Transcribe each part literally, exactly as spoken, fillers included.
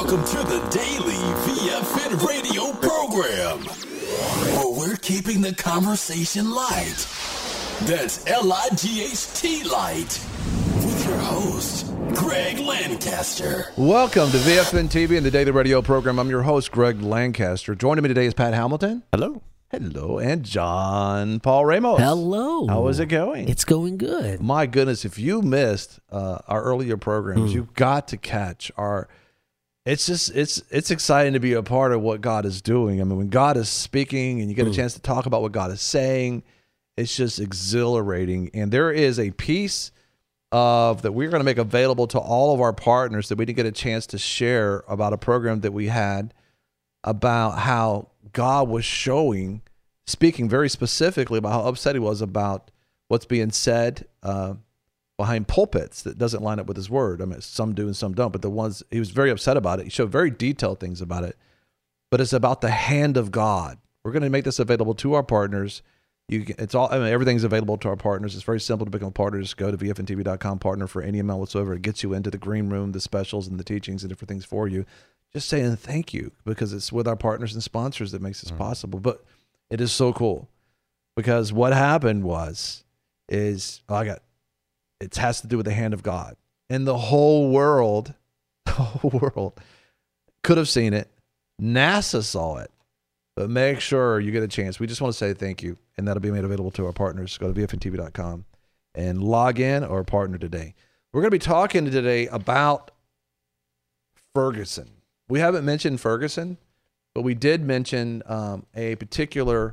Welcome to the Daily V F N radio program, where we're keeping the conversation light. That's L I G H T light. With your host, Greg Lancaster. Welcome to V F N T V and the Daily Radio program. I'm your host, Greg Lancaster. Joining me today is Pat Hamilton. Hello. Hello. And John Paul Ramos. Hello. How is it going? It's going good. My goodness, if you missed uh, our earlier programs, Mm. you've got to catch our... It's just, it's it's exciting to be a part of what God is doing. I mean, when God is speaking and you get a Mm. chance to talk about what God is saying, it's just exhilarating. And there is a piece of that we're going to make available to all of our partners that we didn't get a chance to share about a program that we had about how God was showing, speaking very specifically about how upset he was about what's being said uh, behind pulpits that doesn't line up with his word. I mean, some do and some don't, but the ones, he was very upset about it. He showed very detailed things about it, but it's about the hand of God. We're going to make this available to our partners. You can, it's all, I mean, everything's available to our partners. It's very simple to become a partner. Just go to V F N T V dot com, partner for any amount whatsoever. It gets you into the green room, the specials and the teachings and different things for you. Just saying thank you, because it's with our partners and sponsors that makes this mm-hmm. possible. But it is so cool, because what happened was, is oh, I got, it has to do with the hand of God. And the whole world, the whole world could have seen it. NASA saw it. But make sure you get a chance. We just want to say thank you, and that'll be made available to our partners. Go to V F N T V dot com and log in or partner today. We're going to be talking today about Ferguson. We haven't mentioned Ferguson, but we did mention um, a particular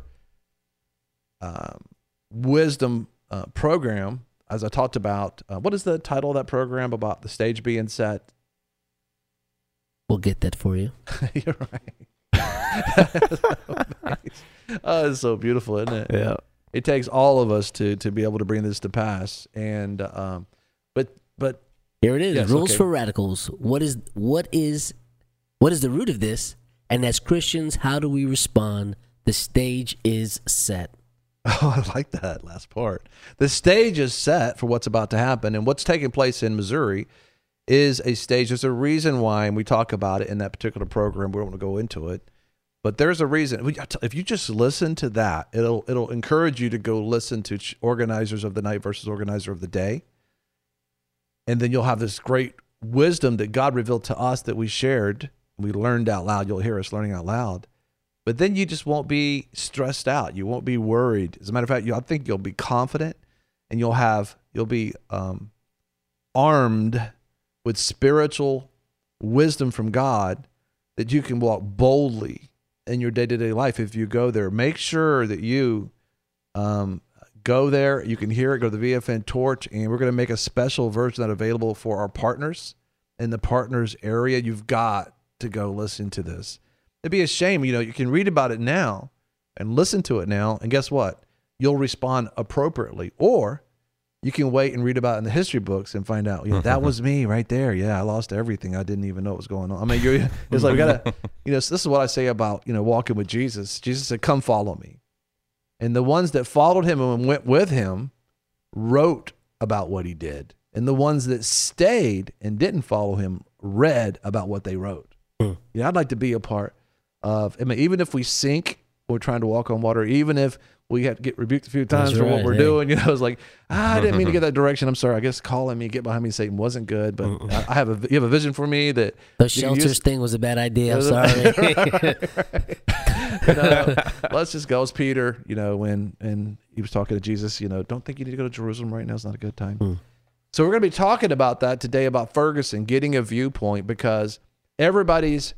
um, wisdom uh, program, as I talked about. Uh, what is the title of that program about the stage being set? We'll get that for you. You're right. so nice. Oh, it's so beautiful, isn't it? Yeah. It takes all of us to to be able to bring this to pass. And um, but but here it is. yes, Rules okay. for radicals. What is what is what is the root of this? And as Christians, how do we respond? The stage is set. Oh, I like that last part. The stage is set for what's about to happen, and what's taking place in Missouri is a stage. There's a reason why, and we talk about it in that particular program. We don't want to go into it, but there's a reason. If you just listen to that, it'll it'll encourage you to go listen to Organizers of the Night versus Organizer of the Day, and then you'll have this great wisdom that God revealed to us that we shared. We learned out loud. You'll hear us learning out loud. But then you just won't be stressed out. You won't be worried. As a matter of fact, you, I think you'll be confident, and you'll have you'll be um, armed with spiritual wisdom from God that you can walk boldly in your day-to-day life if you go there. Make sure that you um, go there. You can hear it. Go to the V F N Torch, and we're going to make a special version that available for our partners in the partners area. You've got to go listen to this. It'd be a shame, you know, you can read about it now and listen to it now, and guess what? You'll respond appropriately. Or you can wait and read about it in the history books and find out, you know, that was me right there. Yeah, I lost everything. I didn't even know what was going on. I mean, you're, it's like, we gotta, you know, so this is what I say about, you know, walking with Jesus. Jesus said, come follow me. And the ones that followed him and went with him wrote about what he did. And the ones that stayed and didn't follow him read about what they wrote. Hmm. You know, I'd like to be a part of, I mean, even if we sink, we're trying to walk on water, even if we have to get rebuked a few times That's for right, what we're hey. doing, you know, it's like, ah, I didn't mean to get that direction. I'm sorry. I guess calling me, get behind me, Satan wasn't good, but I, I have a, you have a vision for me that The you can shelters use. thing was a bad idea. I'm It was sorry. a- right, right. You know, let's just go as Peter, you know, when, and he was talking to Jesus, you know, don't think you need to go to Jerusalem right now. It's not a good time. Hmm. So we're going to be talking about that today, about Ferguson, getting a viewpoint, because everybody's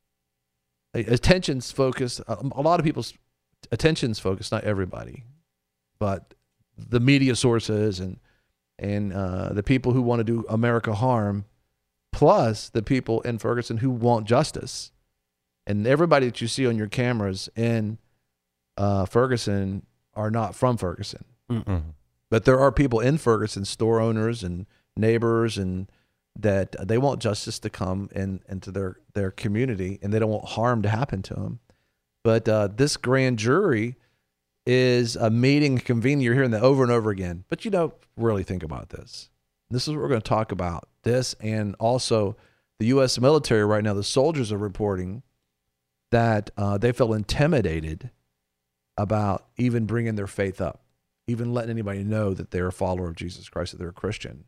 attention's focused. A lot of people's attention's focused, not everybody, but the media sources and and uh, the people who want to do America harm, plus the people in Ferguson who want justice. And everybody that you see on your cameras in uh, Ferguson are not from Ferguson. Mm-mm. But there are people in Ferguson, store owners and neighbors, and that they want justice to come in into their, their community, and they don't want harm to happen to them. But uh, this grand jury is a meeting convened. You're hearing that over and over again. But you don't really think about this. This is what we're going to talk about. This, and also the U S military right now, the soldiers are reporting that uh, they feel intimidated about even bringing their faith up, even letting anybody know that they're a follower of Jesus Christ, that they're a Christian.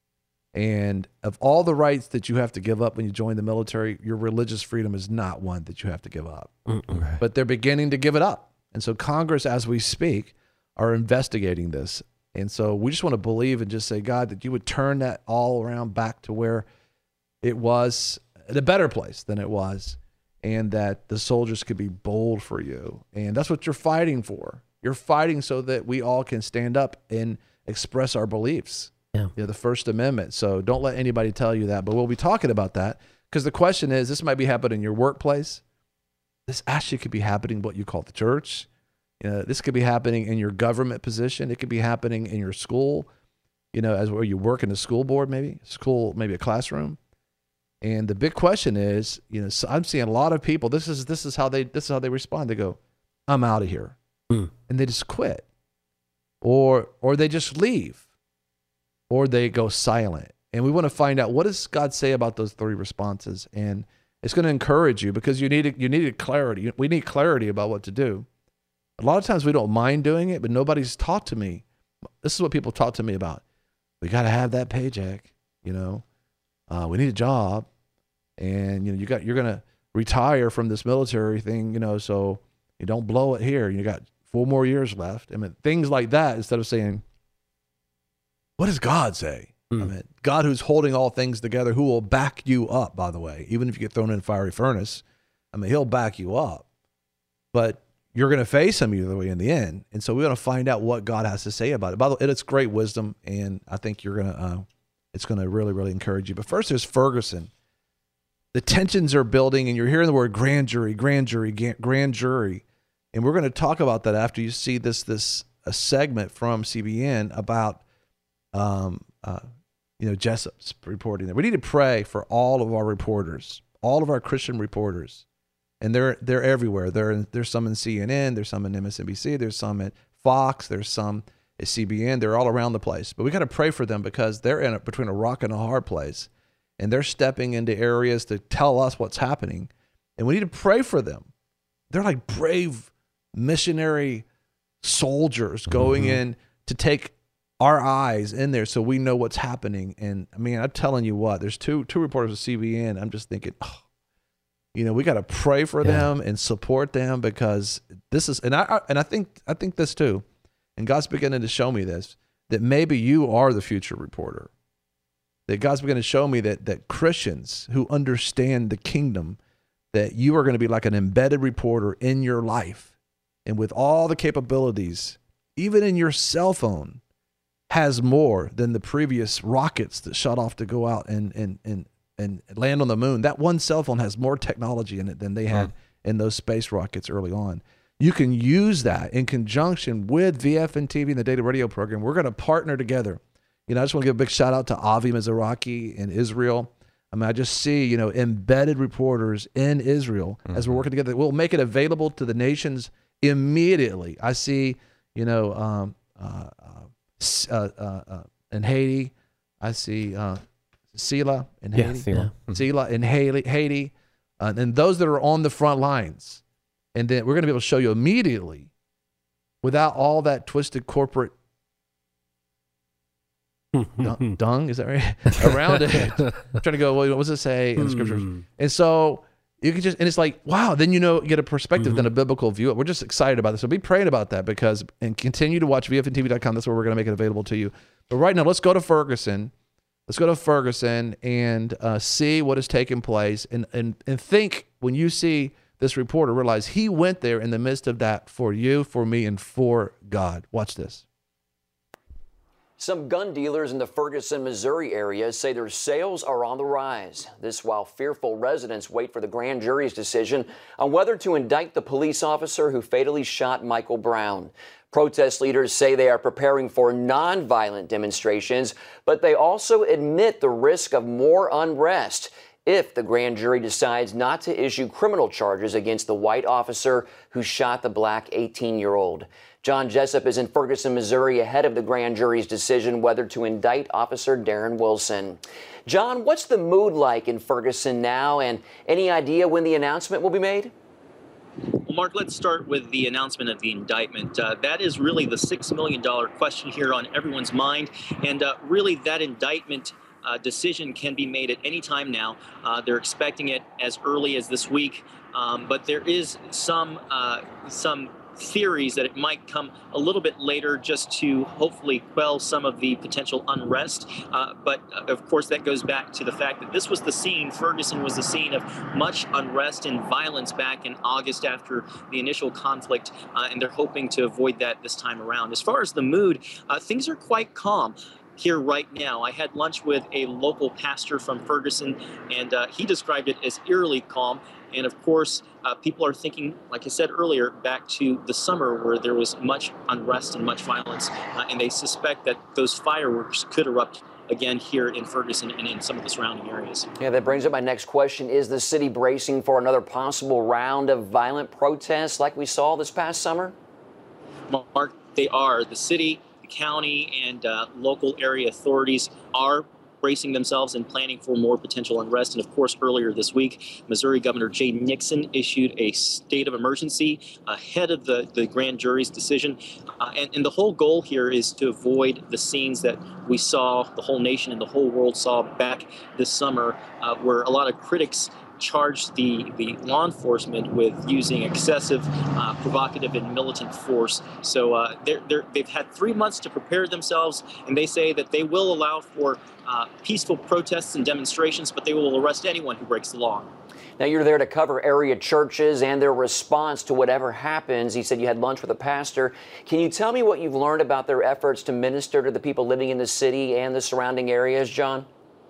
And of all the rights that you have to give up when you join the military, your religious freedom is not one that you have to give up. Mm-mm. But they're beginning to give it up. And so Congress, as we speak, are investigating this. And so we just want to believe and just say, God, that you would turn that all around back to where it was, at a better place than it was, and that the soldiers could be bold for you. And that's what you're fighting for. You're fighting so that we all can stand up and express our beliefs. Yeah. You know, the First Amendment. So don't let anybody tell you that. But we'll be talking about that because the question is, this might be happening in your workplace. This actually could be happening in what you call the church. You know, this could be happening in your government position. It could be happening in your school, you know, as where you work in the school board, maybe school, maybe a classroom. And the big question is, you know, so I'm seeing a lot of people. This is this is how they this is how they respond. They go, "I'm out of here," Mm. and they just quit, or or they just leave, or they go silent. And we want to find out, what does God say about those three responses? And it's going to encourage you because you need you need clarity. We need clarity about what to do. A lot of times we don't mind doing it, but nobody's taught to me. This is what people talk to me about. We got to have that paycheck, you know. Uh, we need a job, and you know you got you're gonna retire from this military thing, you know. So you don't blow it here. You got four more years left. I mean, things like that. Instead of saying, "What does God say?" Mm. I mean, God, who's holding all things together, who will back you up. By the way, even if you get thrown in a fiery furnace, I mean, He'll back you up. But you're going to face Him either way in the end. And so we want to find out what God has to say about it. By the way, it's great wisdom, and I think you're going to. Uh, It's going to really, really encourage you. But first, there's Ferguson. The tensions are building, and you're hearing the word grand jury, grand jury, grand jury. And we're going to talk about that after you see this this a segment from C B N about, um, uh, you know, Jessup's reporting that. We need to pray for all of our reporters, all of our Christian reporters, and they're they're everywhere. They're in, there's some in C N N, there's some in M S N B C, there's some at Fox, there's some at C B N. They're all around the place. But we got to pray for them because they're in a, between a rock and a hard place. And they're stepping into areas to tell us what's happening. And we need to pray for them. They're like brave missionary soldiers going mm-hmm. in to take our eyes in there so we know what's happening. And I mean, I'm telling you what, there's two two reporters at C B N. I'm just thinking, oh, you know, we got to pray for yeah. them and support them because this is, and I and I think I think this too. And God's beginning to show me this, that maybe you are the future reporter. That God's beginning to show me that that Christians who understand the kingdom, that you are going to be like an embedded reporter in your life. And with all the capabilities, even in your cell phone, has more than the previous rockets that shot off to go out and and and, and land on the moon. That one cell phone has more technology in it than they had huh. in those space rockets early on. You can use that in conjunction with V F N T V and the Data Radio program. We're going to partner together. You know, I just want to give a big shout out to Avi Mizrahi in Israel. I mean, I just see, you know, embedded reporters in Israel mm-hmm. as we're working together. We'll make it available to the nations immediately. I see, you know, um, uh, uh, uh, uh, in Haiti. I see uh, Sila in yeah, Haiti. Sila. Yeah. Sila in Haiti. Haiti. Uh, and those that are on the front lines. And then we're going to be able to show you immediately, without all that twisted corporate dung, dung, is that right? Around it. I'm trying to go, well, what does it say in the scriptures? And so you can just, and it's like, wow, then you know, get a perspective, mm-hmm. then a biblical view. We're just excited about this. So be praying about that because, and continue to watch V F N T V dot com. That's where we're going to make it available to you. But right now, let's go to Ferguson. Let's go to Ferguson and uh, see what is taking place and, and, and think when you see this reporter, realize he went there in the midst of that for you, for me, and for God. Watch this. Some gun dealers in the Ferguson, Missouri area say their sales are on the rise. This while fearful residents wait for the grand jury's decision on whether to indict the police officer who fatally shot Michael Brown. Protest leaders say they are preparing for nonviolent demonstrations, but they also admit the risk of more unrest if the grand jury decides not to issue criminal charges against the white officer who shot the black eighteen-year-old. John Jessup is in Ferguson, Missouri, ahead of the grand jury's decision whether to indict Officer Darren Wilson. John, what's the mood like in Ferguson now, and any idea when the announcement will be made? Well, Mark, let's start with the announcement of the indictment. Uh, that is really the six million dollars question here on everyone's mind. And uh, really, that indictment uh, decision can be made at any time now. Uh, they're expecting it as early as this week. Um, but there is some uh, some theories that it might come a little bit later just to hopefully quell some of the potential unrest. Uh, but uh, of course, that goes back to the fact that this was the scene, Ferguson was the scene of much unrest and violence back in August after the initial conflict, uh, and they're hoping to avoid that this time around. As far as the mood, uh, things are quite calm here right now. I had lunch with a local pastor from Ferguson, and uh, he described it as eerily calm. And of course, uh, people are thinking, like I said earlier, back to the summer where there was much unrest and much violence, uh, and they suspect that those fireworks could erupt again here in Ferguson and in some of the surrounding areas. Yeah, that brings up my next question. Is the city bracing for another possible round of violent protests like we saw this past summer? Mark, they are. The city, the county, and uh, local area authorities are bracing themselves and planning for more potential unrest. And of course, earlier this week, Missouri Governor Jay Nixon issued a state of emergency ahead of the, the grand jury's decision. Uh, and, and the whole goal here is to avoid the scenes that we saw, the whole nation and the whole world saw back this summer, uh, where a lot of critics charged the, the law enforcement with using excessive, uh, provocative, and militant force. So uh, they're, they're, they've had three months to prepare themselves, and they say that they will allow for uh, peaceful protests and demonstrations, but they will arrest anyone who breaks the law. Now, you're there to cover area churches and their response to whatever happens. He said you had lunch with a pastor. Can you tell me what you've learned about their efforts to minister to the people living in the city and the surrounding areas, John?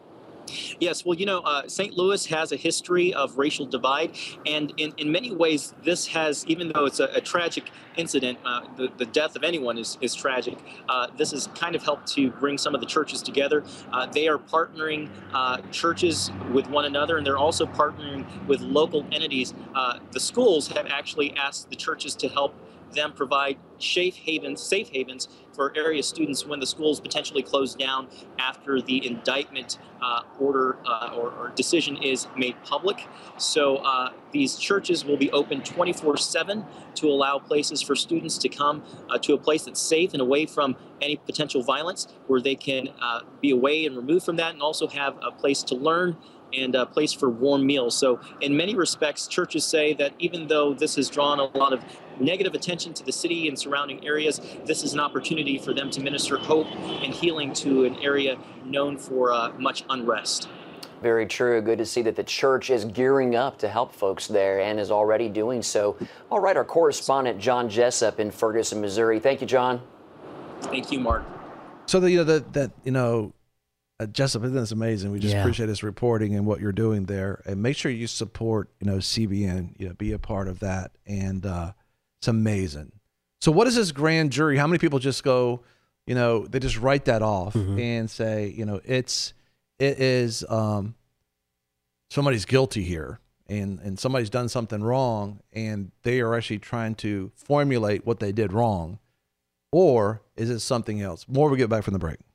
Yes, well, you know, uh, Saint Louis has a history of racial divide, and in, in many ways, this has, even though it's a, a tragic incident, uh, the, the death of anyone is, is tragic, uh, this has kind of helped to bring some of the churches together. Uh, they are partnering uh, churches with one another, and they're also partnering with local entities. Uh, the schools have actually asked the churches to help them provide safe havens, safe havens for area students when the schools potentially close down after the indictment uh, order uh, or, or decision is made public. So uh, these churches will be open twenty-four seven to allow places for students to come uh, to a place that's safe and away from any potential violence, where they can uh, be away and removed from that, and also have a place to learn and a place for warm meals. So in many respects, churches say that even though this has drawn a lot of negative attention to the city and surrounding areas, this is an opportunity for them to minister hope and healing to an area known for uh, much unrest. Very true. Good to see that the church is gearing up to help folks there and is already doing so. All right, our correspondent John Jessup in Ferguson, Missouri. Thank you, John. Thank you, Mark. So the, you know that that you know. Uh, Jessup, isn't this amazing? We just Yeah. appreciate his reporting and what you're doing there. And make sure you support, you know, C B N, you know, be a part of that. And uh, it's amazing. So what is this grand jury? How many people just go, you know, they just write that off Mhm. and say, you know, it's, it is, um, somebody's guilty here and, and somebody's done something wrong and they are actually trying to formulate what they did wrong? Or is it something else? More we get back from the break.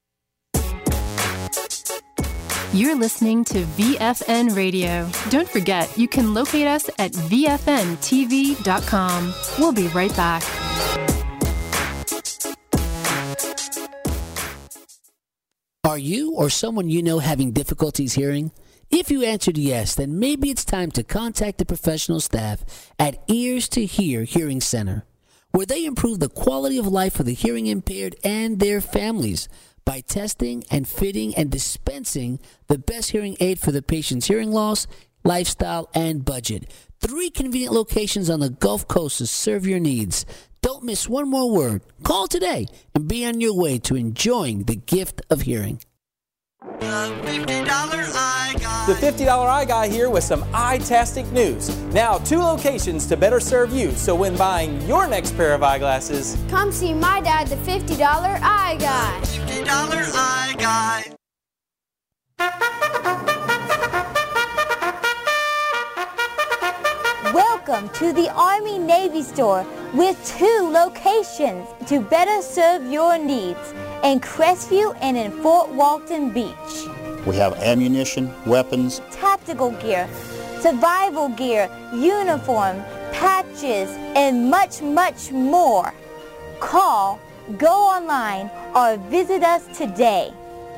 You're listening to V F N Radio. Don't forget, you can locate us at V F N T V dot com. We'll be right back. Are you or someone you know having difficulties hearing? If you answered yes, then maybe it's time to contact the professional staff at Ears to Hear Hearing Center, where they improve the quality of life for the hearing impaired and their families by testing and fitting and dispensing the best hearing aid for the patient's hearing loss, lifestyle, and budget. Three convenient locations on the Gulf Coast to serve your needs. Don't miss one more word. Call today and be on your way to enjoying the gift of hearing. The fifty dollar Eye Guy. The fifty dollar Eye Guy here with some eye-tastic news. Now, two locations to better serve you, so when buying your next pair of eyeglasses, come see my dad, the fifty dollar Eye Guy. fifty dollar Eye Guy. Welcome Welcome to the Army Navy store with two locations to better serve your needs in Crestview and in Fort Walton Beach. We have ammunition, weapons, tactical gear, survival gear, uniform, patches, and much, much more. Call, go online, or visit us today.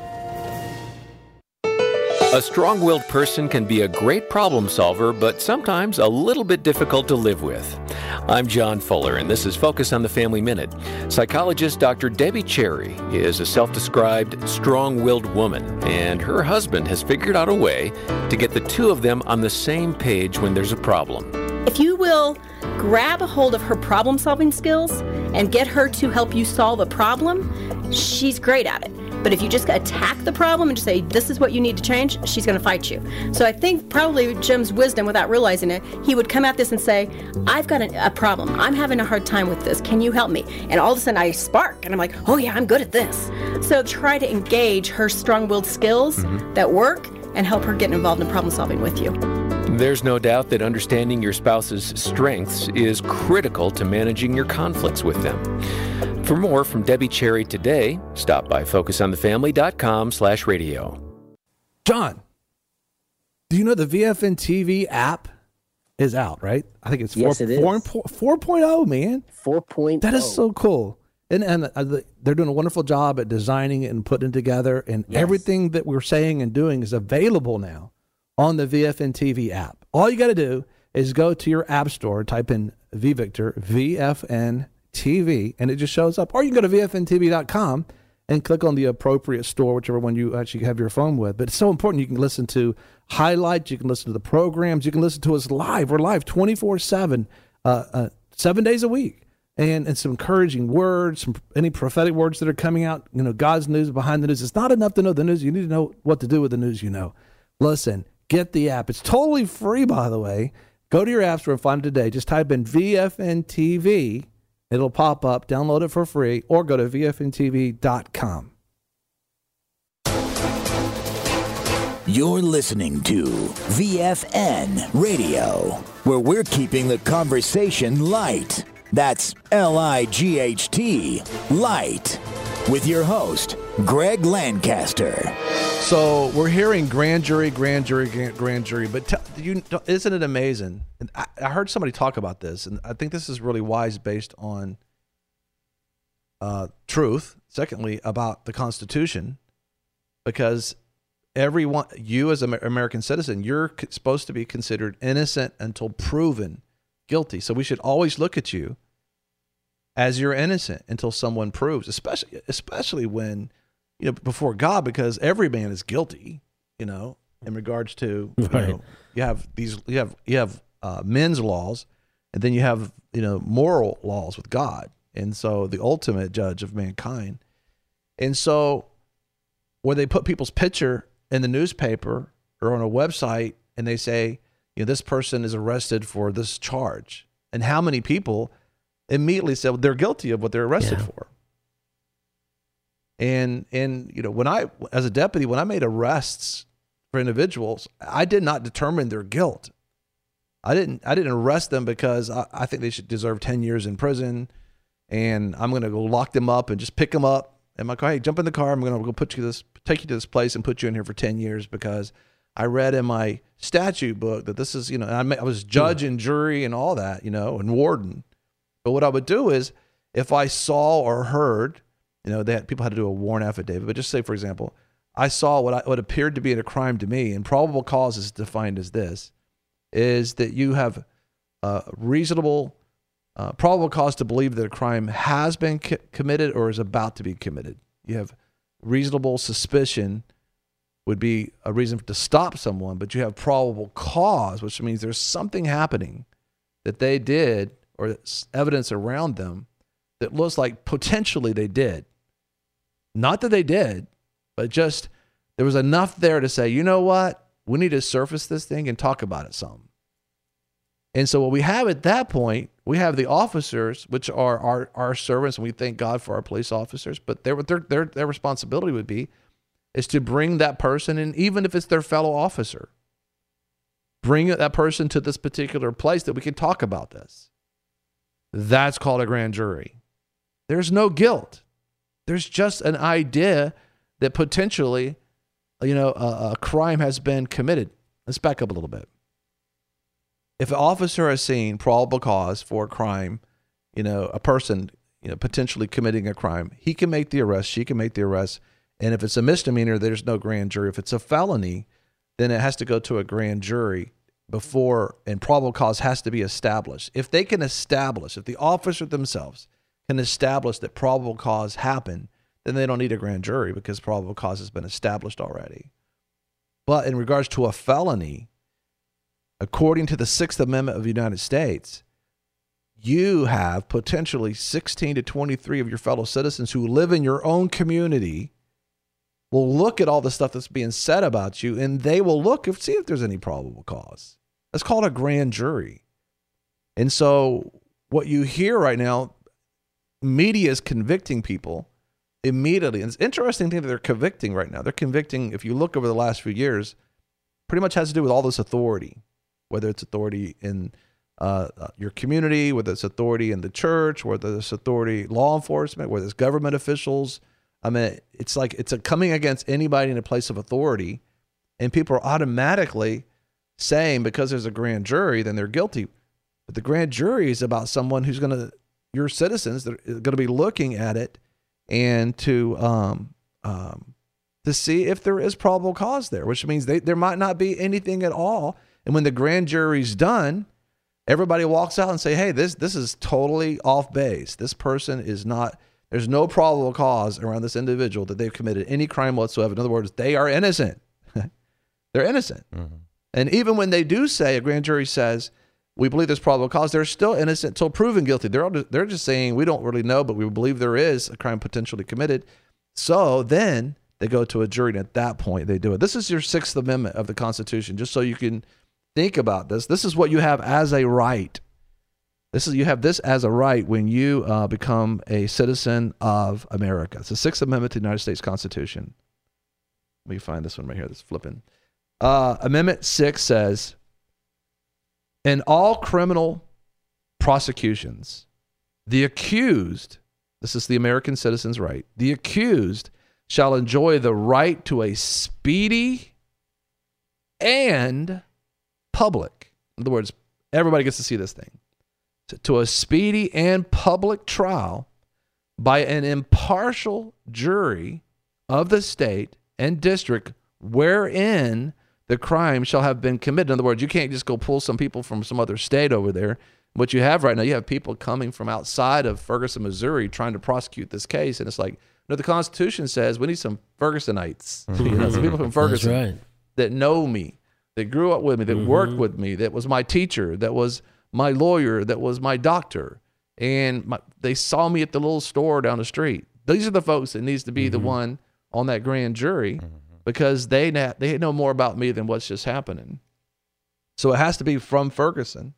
A strong-willed person can be a great problem solver, but sometimes a little bit difficult to live with. I'm John Fuller, and this is Focus on the Family Minute. Psychologist Doctor Debbie Cherry is a self-described strong-willed woman, and her husband has figured out a way to get the two of them on the same page when there's a problem. If you will grab a hold of her problem-solving skills and get her to help you solve a problem, she's great at it. But if you just attack the problem and just say, this is what you need to change, she's going to fight you. So I think probably Jim's wisdom, without realizing it, he would come at this and say, I've got a, a problem. I'm having a hard time with this. Can you help me? And all of a sudden I spark and I'm like, oh yeah, I'm good at this. So try to engage her strong-willed skills mm-hmm. that work and help her get involved in problem solving with you. There's no doubt that understanding your spouse's strengths is critical to managing your conflicts with them. For more from Debbie Cherry today, stop by focus on the family dot com slash radio. John, do you know the V F N T V app is out, right? I think it's four, yes, it is. four, four point oh, man. four point oh. That is so cool. And, and uh, they're doing a wonderful job at designing it and putting it together. And yes. everything that we're saying and doing is available now on the V F N T V app. All you got to do is go to your app store, type in V Victor, V F N T V, and it just shows up. Or you can go to V F N T V dot com and click on the appropriate store, whichever one you actually have your phone with. But it's so important. You can listen to highlights. You can listen to the programs. You can listen to us live. We're live twenty-four seven, uh, uh, seven days a week. And, and some encouraging words, some any prophetic words that are coming out, you know, God's news behind the news. It's not enough to know the news. You need to know what to do with the news you know. Listen, get the app. It's totally free, by the way. Go to your app store and find it today. Just type in V F N T V. It'll pop up. Download it for free or go to V F N T V dot com. You're listening to V F N Radio, where we're keeping the conversation light. That's L I G H T, light, with your host, Greg Lancaster. So we're hearing grand jury, grand jury, grand jury, but t- you, isn't it amazing? And I, I heard somebody talk about this, and I think this is really wise based on uh, truth. Secondly, about the Constitution, because everyone, you as an American citizen, you're supposed to be considered innocent until proven guilty. So we should always look at you as you're innocent until someone proves, especially especially when, you know, before God, because every man is guilty, you know, in regards to, you right. know, you have these, you have, you have uh, men's laws, and then you have, you know, moral laws with God. And so the ultimate judge of mankind. And so where they put people's picture in the newspaper or on a website and they say, you know, this person is arrested for this charge. And how many people immediately said, well, they're guilty of what they're arrested yeah. for. And, and, you know, when I, as a deputy, when I made arrests for individuals, I did not determine their guilt. I didn't, I didn't arrest them because I, I think they should deserve ten years in prison, and I'm going to go lock them up and just pick them up. And I'm like, hey, jump in the car. I'm going to go put you this, take you to this place and put you in here for ten years because I read in my statute book that this is, you know, I, I was judge and jury and all that, you know, and warden. But what I would do is if I saw or heard, you know, they had, people had to do a warrant affidavit, but just say, for example, I saw what I, what appeared to be a crime to me, and probable cause is defined as this, is that you have a reasonable, uh, probable cause to believe that a crime has been co- committed or is about to be committed. You have reasonable suspicion would be a reason to stop someone, but you have probable cause, which means there's something happening that they did or evidence around them that looks like potentially they did. Not that they did, but just there was enough there to say, you know what? We need to surface this thing and talk about it some. And so what we have at that point, we have the officers, which are our, our servants, and we thank God for our police officers, but their, their, their, their responsibility would be is to bring that person in, even if it's their fellow officer. bring that person to this particular place that we can talk about this. That's called a grand jury. There's no guilt. There's just an idea that potentially, you know, a, a crime has been committed. Let's back up a little bit. If an officer has seen probable cause for a crime, you know, a person, you know, potentially committing a crime, he can make the arrest, she can make the arrest. And if it's a misdemeanor, there's no grand jury. If it's a felony, then it has to go to a grand jury before, and probable cause has to be established. If they can establish, if the officer themselves can establish that probable cause happened, then they don't need a grand jury because probable cause has been established already. But in regards to a felony, according to the Sixth Amendment of the United States, you have potentially sixteen to twenty-three of your fellow citizens who live in your own community will look at all the stuff that's being said about you, and they will look and see if there's any probable cause. That's called a grand jury. And so what you hear right now, media is convicting people immediately. And it's interesting thing that they're convicting right now. They're convicting, if you look over the last few years, pretty much has to do with all this authority, whether it's authority in uh, your community, whether it's authority in the church, whether it's authority, law enforcement, whether it's government officials. I mean, it's like it's a coming against anybody in a place of authority, and people are automatically saying because there's a grand jury, then they're guilty. But the grand jury is about someone who's going to, your citizens, that are going to be looking at it and to um, um, to see if there is probable cause there, which means they, there might not be anything at all. And when the grand jury's done, everybody walks out and say, hey, this this is totally off base. This person is not. There's no probable cause around this individual that they've committed any crime whatsoever. In other words, they are innocent. They're innocent. Mm-hmm. And even when they do say, a grand jury says, we believe there's probable cause, they're still innocent until proven guilty. They're, all, they're just saying, we don't really know, but we believe there is a crime potentially committed. So then they go to a jury, and at that point they do it. This is your Sixth Amendment of the Constitution, just so you can think about this. This is what you have as a right. This is you have this as a right when you uh, become a citizen of America. It's the Sixth Amendment to the United States Constitution. Let me find this one right here. That's flipping. Uh, Amendment six says, in all criminal prosecutions, the accused, this is the American citizen's right, the accused shall enjoy the right to a speedy and public. In other words, everybody gets to see this thing. To a speedy and public trial by an impartial jury of the state and district wherein the crime shall have been committed. In other words, you can't just go pull some people from some other state over there. What you have right now, you have people coming from outside of Ferguson, Missouri, trying to prosecute this case, and it's like, no, the Constitution says we need some Fergusonites, mm-hmm. you know, some people from Ferguson That's right. that know me, that grew up with me, that mm-hmm. worked with me, that was my teacher, that was my lawyer, that was my doctor, and my, they saw me at the little store down the street. These are the folks that needs to be mm-hmm. the one on that grand jury mm-hmm. because they na- they know more about me than what's just happening. So it has to be from Ferguson.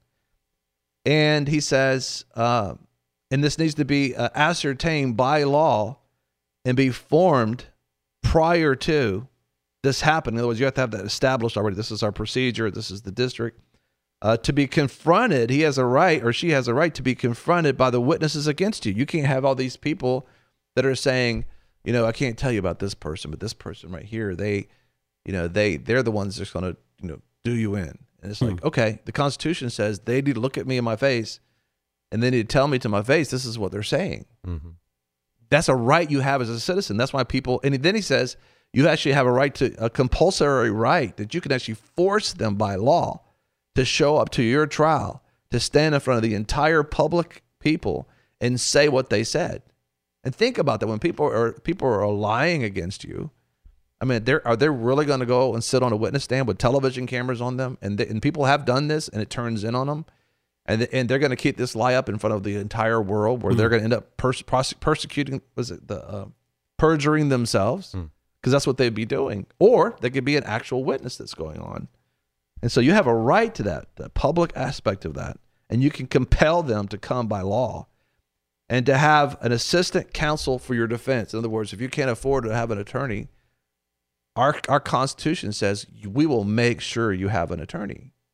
And he says, uh, and this needs to be uh, ascertained by law and be formed prior to this happening. In other words, you have to have that established already. This is our procedure. This is the district. Uh, to be confronted, he has a right, or she has a right to be confronted by the witnesses against you. You can't have all these people that are saying, you know, I can't tell you about this person, but this person right here, they, you know, they, they're the ones that's going to, you know, do you in. And it's like, okay, the Constitution says they need to look at me in my face and they need to tell me to my face, this is what they're saying. Mm-hmm. That's a right you have as a citizen. That's why people, and then he says, you actually have a right to, a compulsory right that you can actually force them by law to show up to your trial, to stand in front of the entire public people and say what they said. And think about that. When people are people are lying against you, I mean, they're, are they really going to go and sit on a witness stand with television cameras on them? And they, and people have done this, and it turns in on them. And and they're going to keep this lie up in front of the entire world, where mm. they're going to end up pers- pros- persecuting, was it the uh, perjuring themselves? Because mm. that's what they'd be doing. Or they could be an actual witness that's going on. And so you have a right to that, the public aspect of that. And you can compel them to come by law. And to have an assistant counsel for your defense. In other words, if you can't afford to have an attorney, our our Constitution says we will make sure you have an attorney.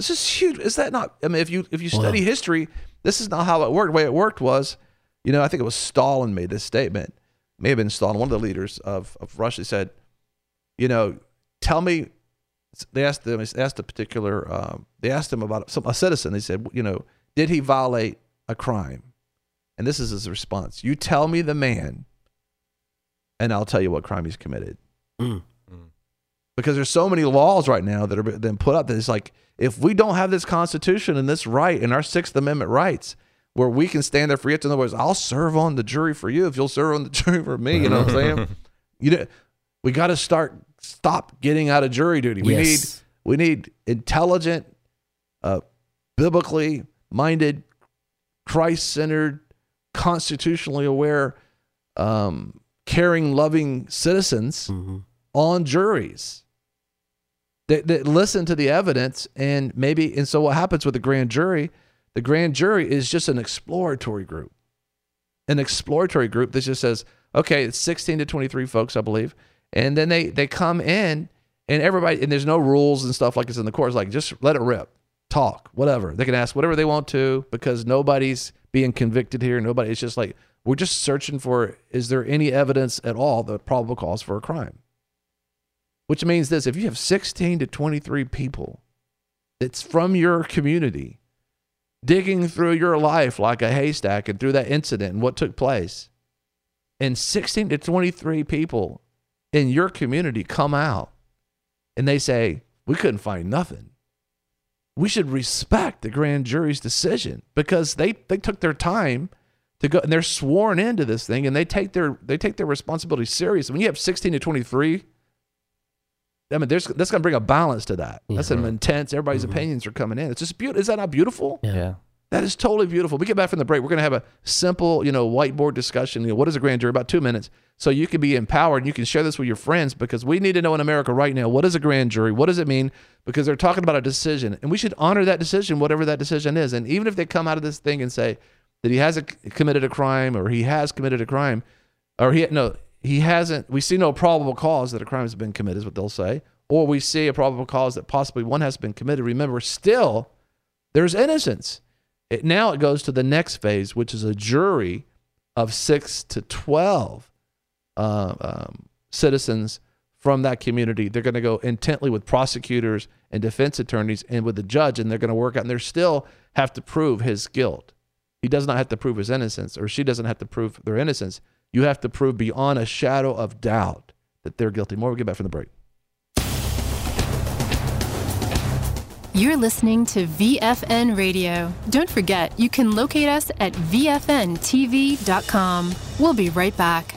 This is huge. Is that not? I mean, if you if you study wow. history, this is not how it worked. The way it worked was, you know, I think it was Stalin made this statement. It may have been Stalin, one of the leaders of, of Russia, said, you know, tell me. They asked them. They asked a particular. Um, they asked him about some a citizen. They said, you know, did he violate a crime? And this is his response: you tell me the man, and I'll tell you what crime he's committed. Mm. Because there's so many laws right now that are been put up that it's like, if we don't have this Constitution and this right and our Sixth Amendment rights where we can stand there for you, in other words, I'll serve on the jury for you if you'll serve on the jury for me. You know what I'm saying? You know, we got to start stop getting out of jury duty. We yes. need we need intelligent, uh, biblically minded, Christ-centered, constitutionally aware, um, caring, loving citizens mm-hmm. on juries. That, that listen to the evidence and maybe, and so what happens with the grand jury, the grand jury is just an exploratory group. An exploratory group that just says, okay, it's sixteen to twenty-three folks, I believe. And then they, they come in and everybody, and there's no rules and stuff like it's in the court. It's like, just let it rip, talk, whatever. They can ask whatever they want to because nobody's being convicted here. Nobody, it's just like, we're just searching for, is there any evidence at all that probable cause for a crime? Which means this: if you have sixteen to twenty-three people that's from your community digging through your life like a haystack and through that incident and what took place, and sixteen to twenty-three people in your community come out and they say, we couldn't find nothing, we should respect the grand jury's decision because they, they took their time to go and they're sworn into this thing and they take their they take their responsibility serious. When you have sixteen to twenty-three, I mean, there's that's going to bring a balance to that. That's mm-hmm. an intense. Everybody's mm-hmm. opinions are coming in. It's just beautiful. Is that not beautiful? Yeah. yeah. That is totally beautiful. We get back from the break. We're going to have a simple, you know, whiteboard discussion. You know, what is a grand jury? About two minutes. So you can be empowered and you can share this with your friends because we need to know in America right now, what is a grand jury? What does it mean? Because they're talking about a decision and we should honor that decision, whatever that decision is. And even if they come out of this thing and say that he hasn't committed a crime or he has committed a crime or he, no, he hasn't, we see no probable cause that a crime has been committed is what they'll say. Or we see a probable cause that possibly one has been committed. Remember, still, there's innocence. It, now it goes to the next phase, which is a jury of six to twelve uh, um, citizens from that community. They're going to go intently with prosecutors and defense attorneys and with the judge, and they're going to work out, and they still have to prove his guilt. He does not have to prove his innocence, or she doesn't have to prove their innocence. You have to prove beyond a shadow of doubt that they're guilty. More, we'll get back from the break. You're listening to V F N Radio. Don't forget, you can locate us at V F N T V dot com. We'll be right back.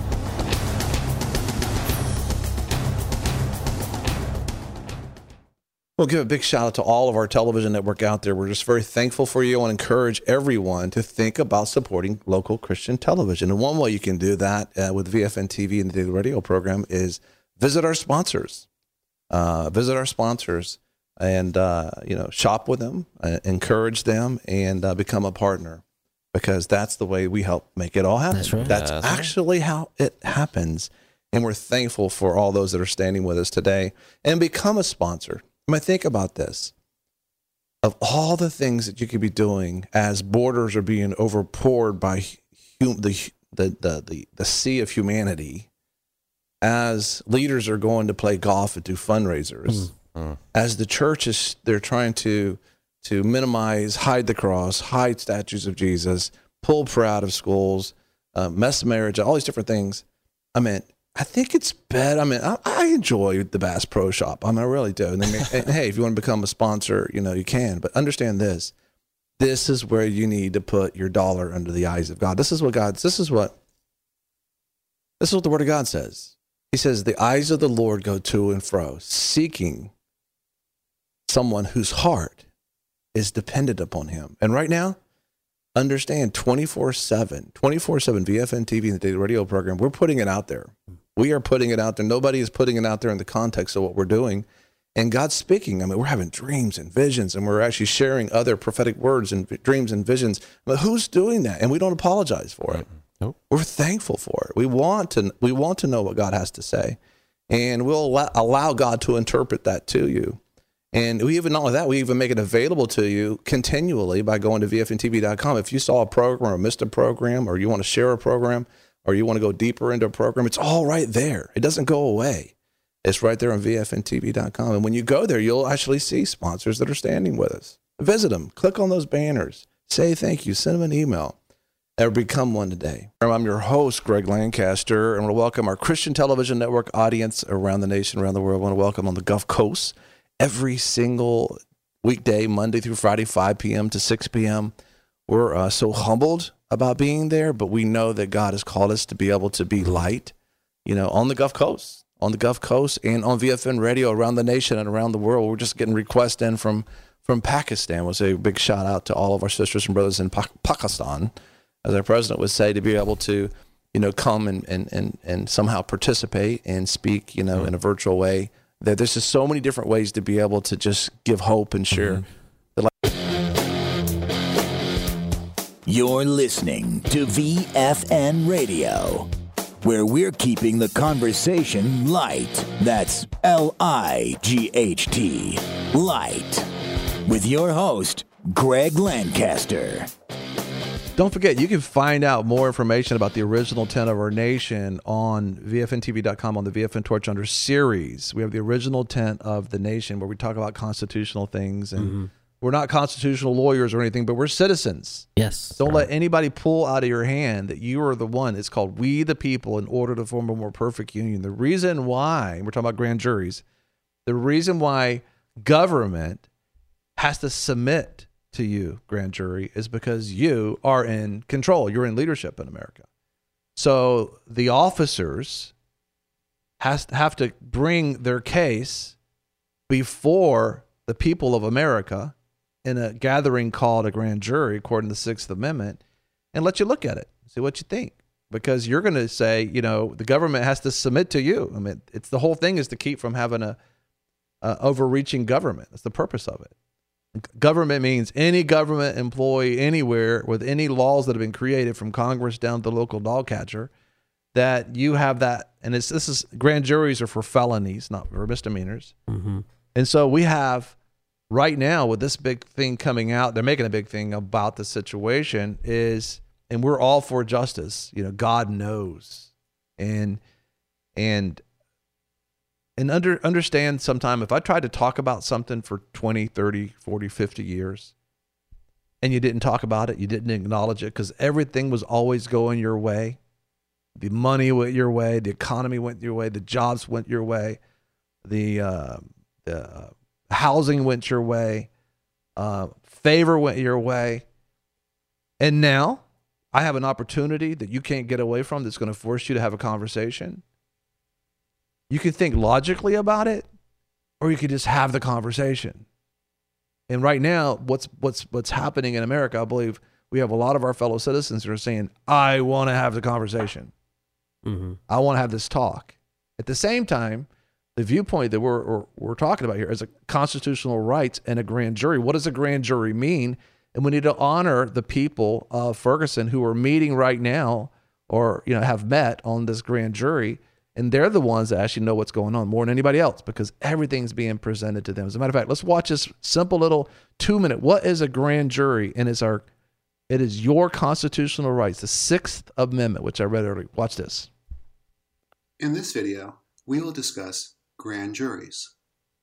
We'll give a big shout out to all of our television network out there. We're just very thankful for you and encourage everyone to think about supporting local Christian television. And one way you can do that uh, with V F N T V and the Daily Radio program is visit our sponsors. Uh, visit our sponsors. And, uh, you know, shop with them, uh, encourage them, and uh, become a partner because that's the way we help make it all happen. That's right. That's that's actually right. how it happens. And we're thankful for all those that are standing with us today and become a sponsor. I mean, think about this. Of all the things that you could be doing as borders are being overpoured by hum- the, the, the, the, the sea of humanity, as leaders are going to play golf and do fundraisers, mm. Mm. As the church is, they're trying to to minimize, hide the cross, hide statues of Jesus, pull prayer out of schools, uh, mess marriage, all these different things. I mean, I think it's better. I mean, I, I enjoy the Bass Pro Shop. I mean, I really do. And, they make, and hey, if you want to become a sponsor, you know, you can. But understand this: this is where you need to put your dollar under the eyes of God. This is what God. This is what. This is what the Word of God says. He says, "The eyes of the Lord go to and fro, seeking someone whose heart is dependent upon him." And right now, understand twenty-four seven, twenty-four seven V F N T V and the Daily Radio program, we're putting it out there. We are putting it out there. Nobody is putting it out there in the context of what we're doing. And God's speaking. I mean, we're having dreams and visions, and we're actually sharing other prophetic words and v- dreams and visions. But who's doing that? And we don't apologize for it. Nope. We're thankful for it. We want to, we want to know what God has to say. And we'll allow, allow God to interpret that to you. And we even, not only that, we even make it available to you continually by going to V F N T V dot com. If you saw a program or missed a program, or you want to share a program, or you want to go deeper into a program, it's all right there. It doesn't go away. It's right there on V F N T V dot com. And when you go there, you'll actually see sponsors that are standing with us. Visit them. Click on those banners. Say thank you. Send them an email. Or become one today. I'm your host, Greg Lancaster, and I want to welcome our Christian Television Network audience around the nation, around the world. I want to welcome on the Gulf Coast every single weekday, Monday through Friday, five p.m. to six p.m. We're uh, so humbled about being there, but we know that God has called us to be able to be light, you know, on the Gulf Coast, on the Gulf Coast and on V F N Radio around the nation and around the world. We're just getting requests in from, from Pakistan. We'll say a big shout out to all of our sisters and brothers in pa- Pakistan, as our president would say, to be able to, you know, come and, and, and, and somehow participate and speak, you know, mm-hmm. in a virtual way. There, there's just so many different ways to be able to just give hope and share mm-hmm. the light. You're listening to V F N Radio, where we're keeping the conversation light. That's L I G H T, light. With your host, Greg Lancaster. Don't forget, you can find out more information about the original tent of our nation on V F N T V dot com on the V F N Torch under series. We have the original tent of the nation where we talk about constitutional things. And mm-hmm. we're not constitutional lawyers or anything, but we're citizens. Yes. Don't let anybody pull out of your hand that you are the one. It's called We the People in order to form a more perfect union. The reason why, we're talking about grand juries, the reason why government has to submit to you, grand jury, is because you are in control. You're in leadership in America. So the officers has to have to bring their case before the people of America in a gathering called a grand jury, according to the Sixth Amendment, and let you look at it, see what you think. Because you're going to say, you know, the government has to submit to you. I mean, it's the whole thing is to keep from having a, a overreaching government. That's the purpose of it. Government means any government employee anywhere with any laws that have been created from Congress down to the local dog catcher, that you have that. And it's, this is grand juries are for felonies, not for misdemeanors. Mm-hmm. And so we have right now with this big thing coming out, they're making a big thing about the situation is, and we're all for justice, you know, God knows. And, and, And under, understand sometime if I tried to talk about something for twenty, thirty, forty, fifty years and you didn't talk about it, you didn't acknowledge it because everything was always going your way. The money went your way. The economy went your way. The jobs went your way. The, uh, the housing went your way. Uh, favor went your way. And now I have an opportunity that you can't get away from that's going to force you to have a conversation. You can think logically about it, or you could just have the conversation. And right now, what's what's what's happening in America, I believe we have a lot of our fellow citizens who are saying, I want to have the conversation. Mm-hmm. I want to have this talk. At the same time, the viewpoint that we're, we're we're talking about here is a constitutional rights and a grand jury. What does a grand jury mean? And we need to honor the people of Ferguson who are meeting right now or you know have met on this grand jury. And they're the ones that actually know what's going on more than anybody else because everything's being presented to them. As a matter of fact, let's watch this simple little two minute. What is a grand jury? And it's our, it is your constitutional rights, the Sixth Amendment, which I read earlier. Watch this. In this video, we will discuss grand juries.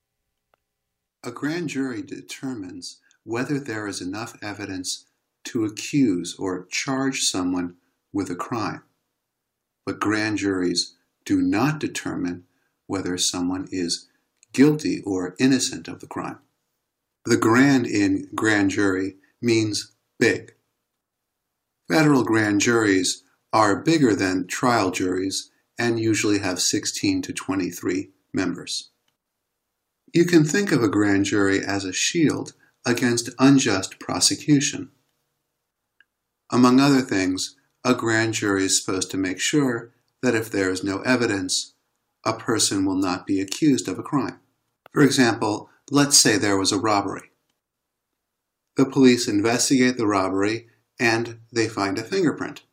A grand jury determines whether there is enough evidence to accuse or charge someone with a crime. But grand juries do not determine whether someone is guilty or innocent of the crime. The grand in grand jury means big. Federal grand juries are bigger than trial juries and usually have sixteen to twenty-three members. You can think of a grand jury as a shield against unjust prosecution. Among other things, a grand jury is supposed to make sure that if there is no evidence, a person will not be accused of a crime. For example, let's say there was a robbery. The police investigate the robbery and they find a fingerprint.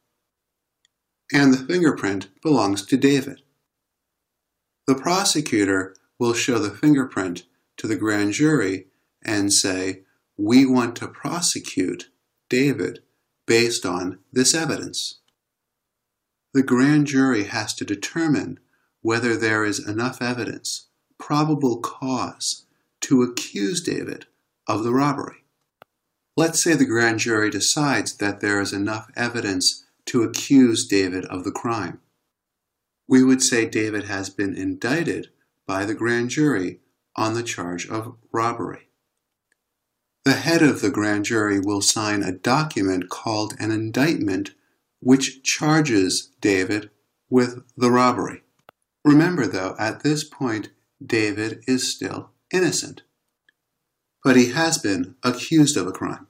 And the fingerprint belongs to David. The prosecutor will show the fingerprint to the grand jury and say, we want to prosecute David based on this evidence. The grand jury has to determine whether there is enough evidence, probable cause, to accuse David of the robbery. Let's say the grand jury decides that there is enough evidence to accuse David of the crime. We would say David has been indicted by the grand jury on the charge of robbery. The head of the grand jury will sign a document called an indictment which charges David with the robbery. Remember, though, at this point, David is still innocent, but he has been accused of a crime.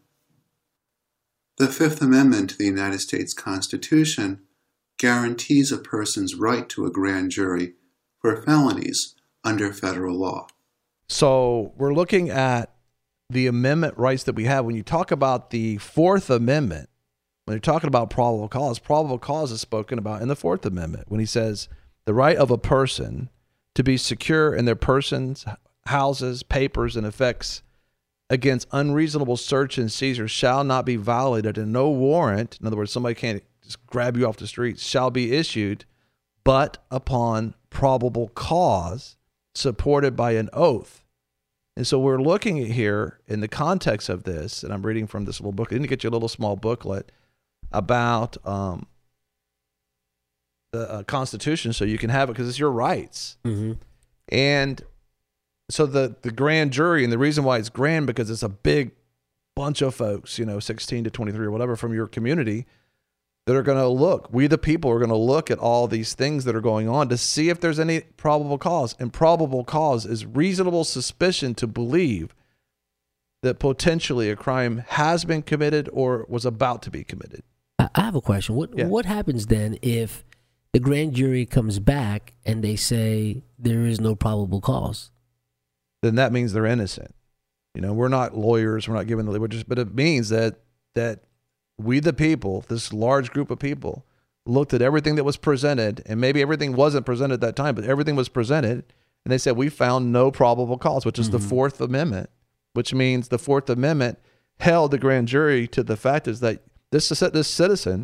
The Fifth Amendment to the United States Constitution guarantees a person's right to a grand jury for felonies under federal law. So we're looking at the amendment rights that we have. When you talk about the Fourth Amendment, when you're talking about probable cause, probable cause is spoken about in the Fourth Amendment when he says the right of a person to be secure in their persons, houses, papers, and effects against unreasonable search and seizure shall not be violated, and no warrant, in other words, somebody can't just grab you off the street, shall be issued but upon probable cause supported by an oath. And so we're looking at here in the context of this, and I'm reading from this little book. I didn't get you a little small booklet about um, the uh, Constitution so you can have it because it's your rights. Mm-hmm. And so the, the grand jury, and the reason why it's grand because it's a big bunch of folks, you know, sixteen to twenty-three or whatever from your community that are going to look, we the people are going to look at all these things that are going on to see if there's any probable cause. And probable cause is reasonable suspicion to believe that potentially a crime has been committed or was about to be committed. I have a question. What Yeah. what happens then if the grand jury comes back and they say there is no probable cause? Then that means they're innocent. You know, we're not lawyers. We're not giving the, we're just, but it means that, that we, the people, this large group of people looked at everything that was presented, and maybe everything wasn't presented at that time, but everything was presented. And they said, we found no probable cause, which is Mm-hmm. the Fourth Amendment, which means the Fourth Amendment held the grand jury to the fact is that this, this citizen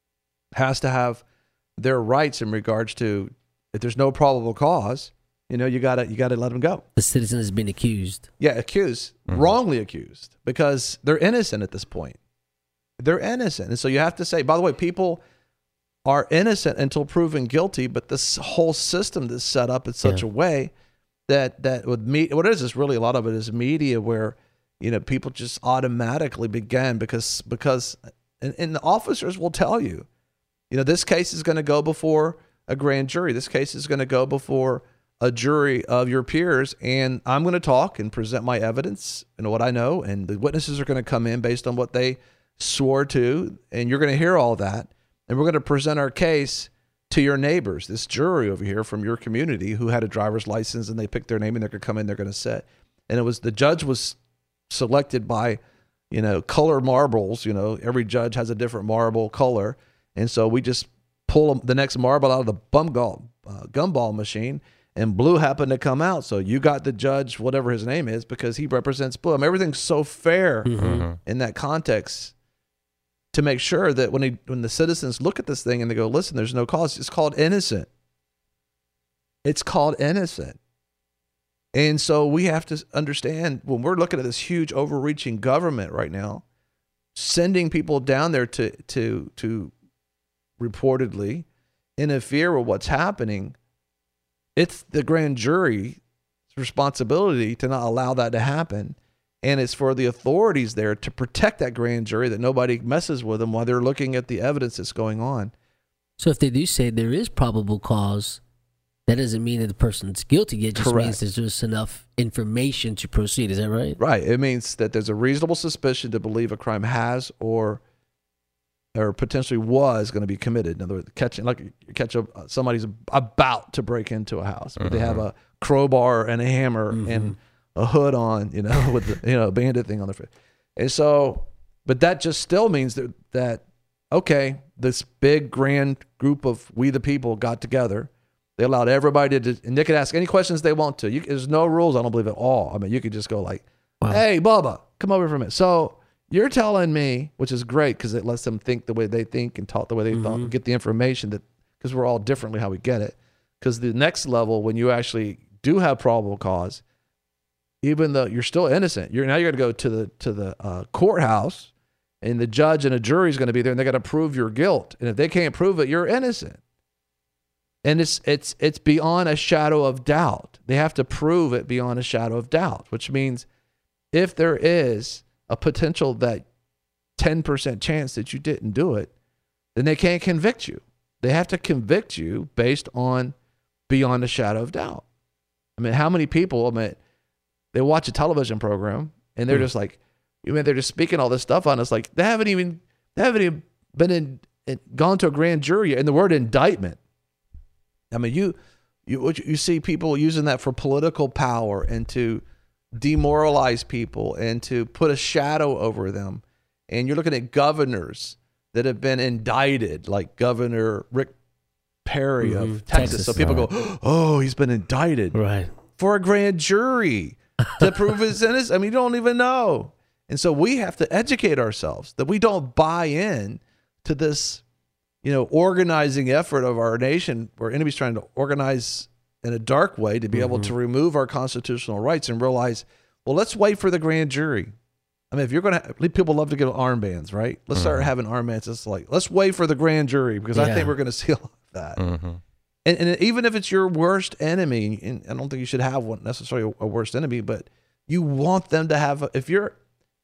has to have their rights in regards to, if there's no probable cause, you know, you gotta you gotta let them go. The citizen has been accused. Yeah, accused, Mm-hmm. wrongly accused, because they're innocent at this point. They're innocent, and so you have to say. By the way, people are innocent until proven guilty, but this whole system is set up in such Yeah. a way that that with me, what is this really? A lot of it is media, where you know people just automatically begin because because and, and the officers will tell you, you know, this case is going to go before a grand jury. This case is going to go before a jury of your peers, and I'm going to talk and present my evidence and what I know, and the witnesses are going to come in based on what they swore to, and you're going to hear all that, and we're going to present our case to your neighbors, this jury over here from your community who had a driver's license, and they picked their name, and they're going to come in, they're going to sit. And it was, the judge was selected by, you know, color marbles. You know, every judge has a different marble color, and so we just pull the next marble out of the bum gall, uh, gumball machine, and blue happened to come out. So you got the judge, whatever his name is, because he represents blue. I mean, everything's so fair Mm-hmm. in that context to make sure that when he, when the citizens look at this thing and they go, listen, there's no cause. It's called innocent. It's called innocent. And so we have to understand when we're looking at this huge overreaching government right now, sending people down there to, to, to reportedly interfere with what's happening, it's the grand jury's responsibility to not allow that to happen. And it's for the authorities there to protect that grand jury, that nobody messes with them while they're looking at the evidence that's going on. So if they do say there is probable cause, that doesn't mean that the person's guilty. It just Correct. means there's just enough information to proceed. Is that right? Right. It means that there's a reasonable suspicion to believe a crime has or or potentially was going to be committed. In other words, catching like you catch a, somebody's about to break into a house, but Mm-hmm. they have a crowbar and a hammer Mhm. and a hood on, you know, with the you know bandit thing on their face. And so, but that just still means that that okay, this big grand group of we the people got together. They allowed everybody to, and they could ask any questions they want to. You, there's no rules, I don't believe, at all. I mean, you could just go like, wow. Hey, Bubba, come over for a minute. So you're telling me, which is great because it lets them think the way they think and talk the way they mm-hmm. thought and get the information that, because we're all differently how we get it. Because the next level, when you actually do have probable cause, even though you're still innocent, you're now you're going to go to the to the uh, courthouse, and the judge and a jury is going to be there, and they got to prove your guilt. And if they can't prove it, you're innocent. And it's it's it's beyond a shadow of doubt. They have to prove it beyond a shadow of doubt, which means if there is a potential that ten percent chance that you didn't do it, then they can't convict you. They have to convict you based on beyond a shadow of doubt. I mean, how many people, I mean, they watch a television program and they're mm. just like, you mean they're just speaking all this stuff on us like they haven't even they haven't even been in, in gone to a grand jury. And the word indictment. I mean, you you you see people using that for political power and to demoralize people and to put a shadow over them. And you're looking at governors that have been indicted, like Governor Rick Perry mm-hmm. of Texas. Texas. So people right. go, oh, he's been indicted right. for a grand jury to prove his innocence. I mean, you don't even know. And so we have to educate ourselves that we don't buy in to this, you know, organizing effort of our nation where enemies trying to organize in a dark way to be mm-hmm. able to remove our constitutional rights and realize, well, let's wait for the grand jury. I mean, if you're going to, people love to get armbands, right? Let's mm-hmm. start having armbands. It's like, let's wait for the grand jury because yeah. I think we're going to see a lot of that. Mm-hmm. And, and even if it's your worst enemy, and I don't think you should have one necessarily a worst enemy, but you want them to have, a, if you're,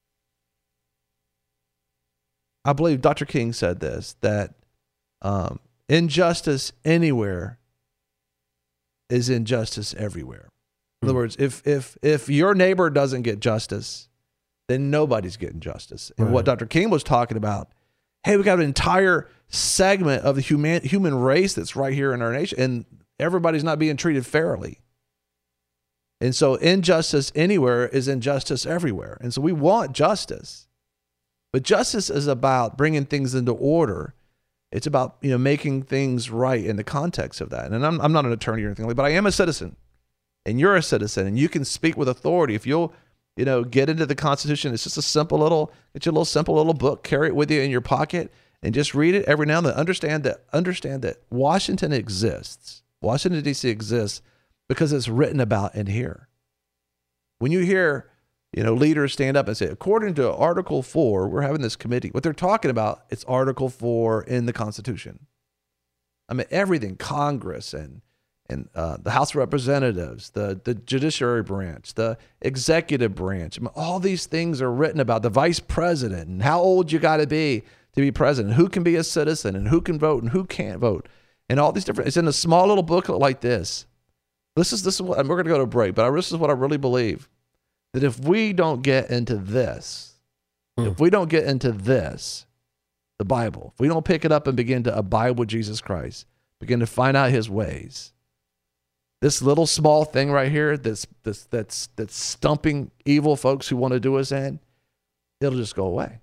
I believe Doctor King said this, that um, injustice anywhere is injustice everywhere. In other words, if if if your neighbor doesn't get justice, then nobody's getting justice. And right. what Doctor King was talking about, hey, we got an entire segment of the human human race that's right here in our nation, and everybody's not being treated fairly. And so injustice anywhere is injustice everywhere. And so we want justice. But justice is about bringing things into order. It's about, you know, making things right in the context of that. And I'm I'm not an attorney or anything like that, but I am a citizen. And you're a citizen, and you can speak with authority. If you'll, you know, get into the Constitution, it's just a simple little, it's a little simple little book, carry it with you in your pocket, and just read it every now and then. Understand that, understand that Washington exists. Washington, D C exists because it's written about in here. When you hear, you know, leaders stand up and say, according to Article four, we're having this committee. What they're talking about, it's Article four in the Constitution. I mean, everything, Congress and and uh, the House of Representatives, the the judiciary branch, the executive branch, I mean, all these things are written about. The vice president and how old you got to be to be president, who can be a citizen and who can vote and who can't vote, and all these different. It's in a small little booklet like this. This is this is what, and we're going to go to a break, but I, this is what I really believe. That if we don't get into this, mm. if we don't get into this, the Bible, if we don't pick it up and begin to abide with Jesus Christ, begin to find out his ways, this little small thing right here that's, that's, that's, that's stumping evil folks who want to do us in, it'll just go away.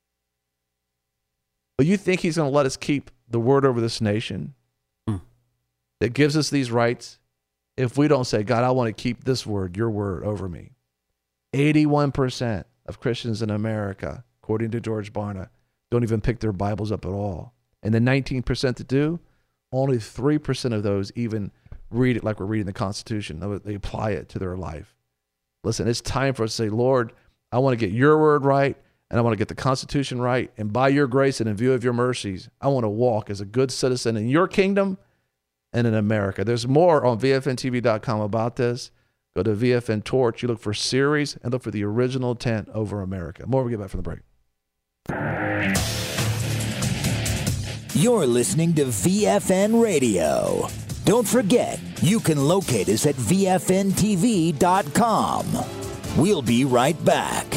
But you think he's going to let us keep the word over this nation mm. that gives us these rights if we don't say, God, I want to keep this word, your word, over me? eighty-one percent of Christians in America, according to George Barna, don't even pick their Bibles up at all. And the nineteen percent that do, only three percent of those even read it like we're reading the Constitution. They apply it to their life. Listen, it's time for us to say, Lord, I want to get your word right, and I want to get the Constitution right. And by your grace and in view of your mercies, I want to walk as a good citizen in your kingdom and in America. There's more on V F N T V dot com about this. Go to V F N Torch. You look for series and look for the original tent over America. More when we get back from the break. You're listening to V F N Radio. Don't forget, you can locate us at V F N T V dot com. We'll be right back.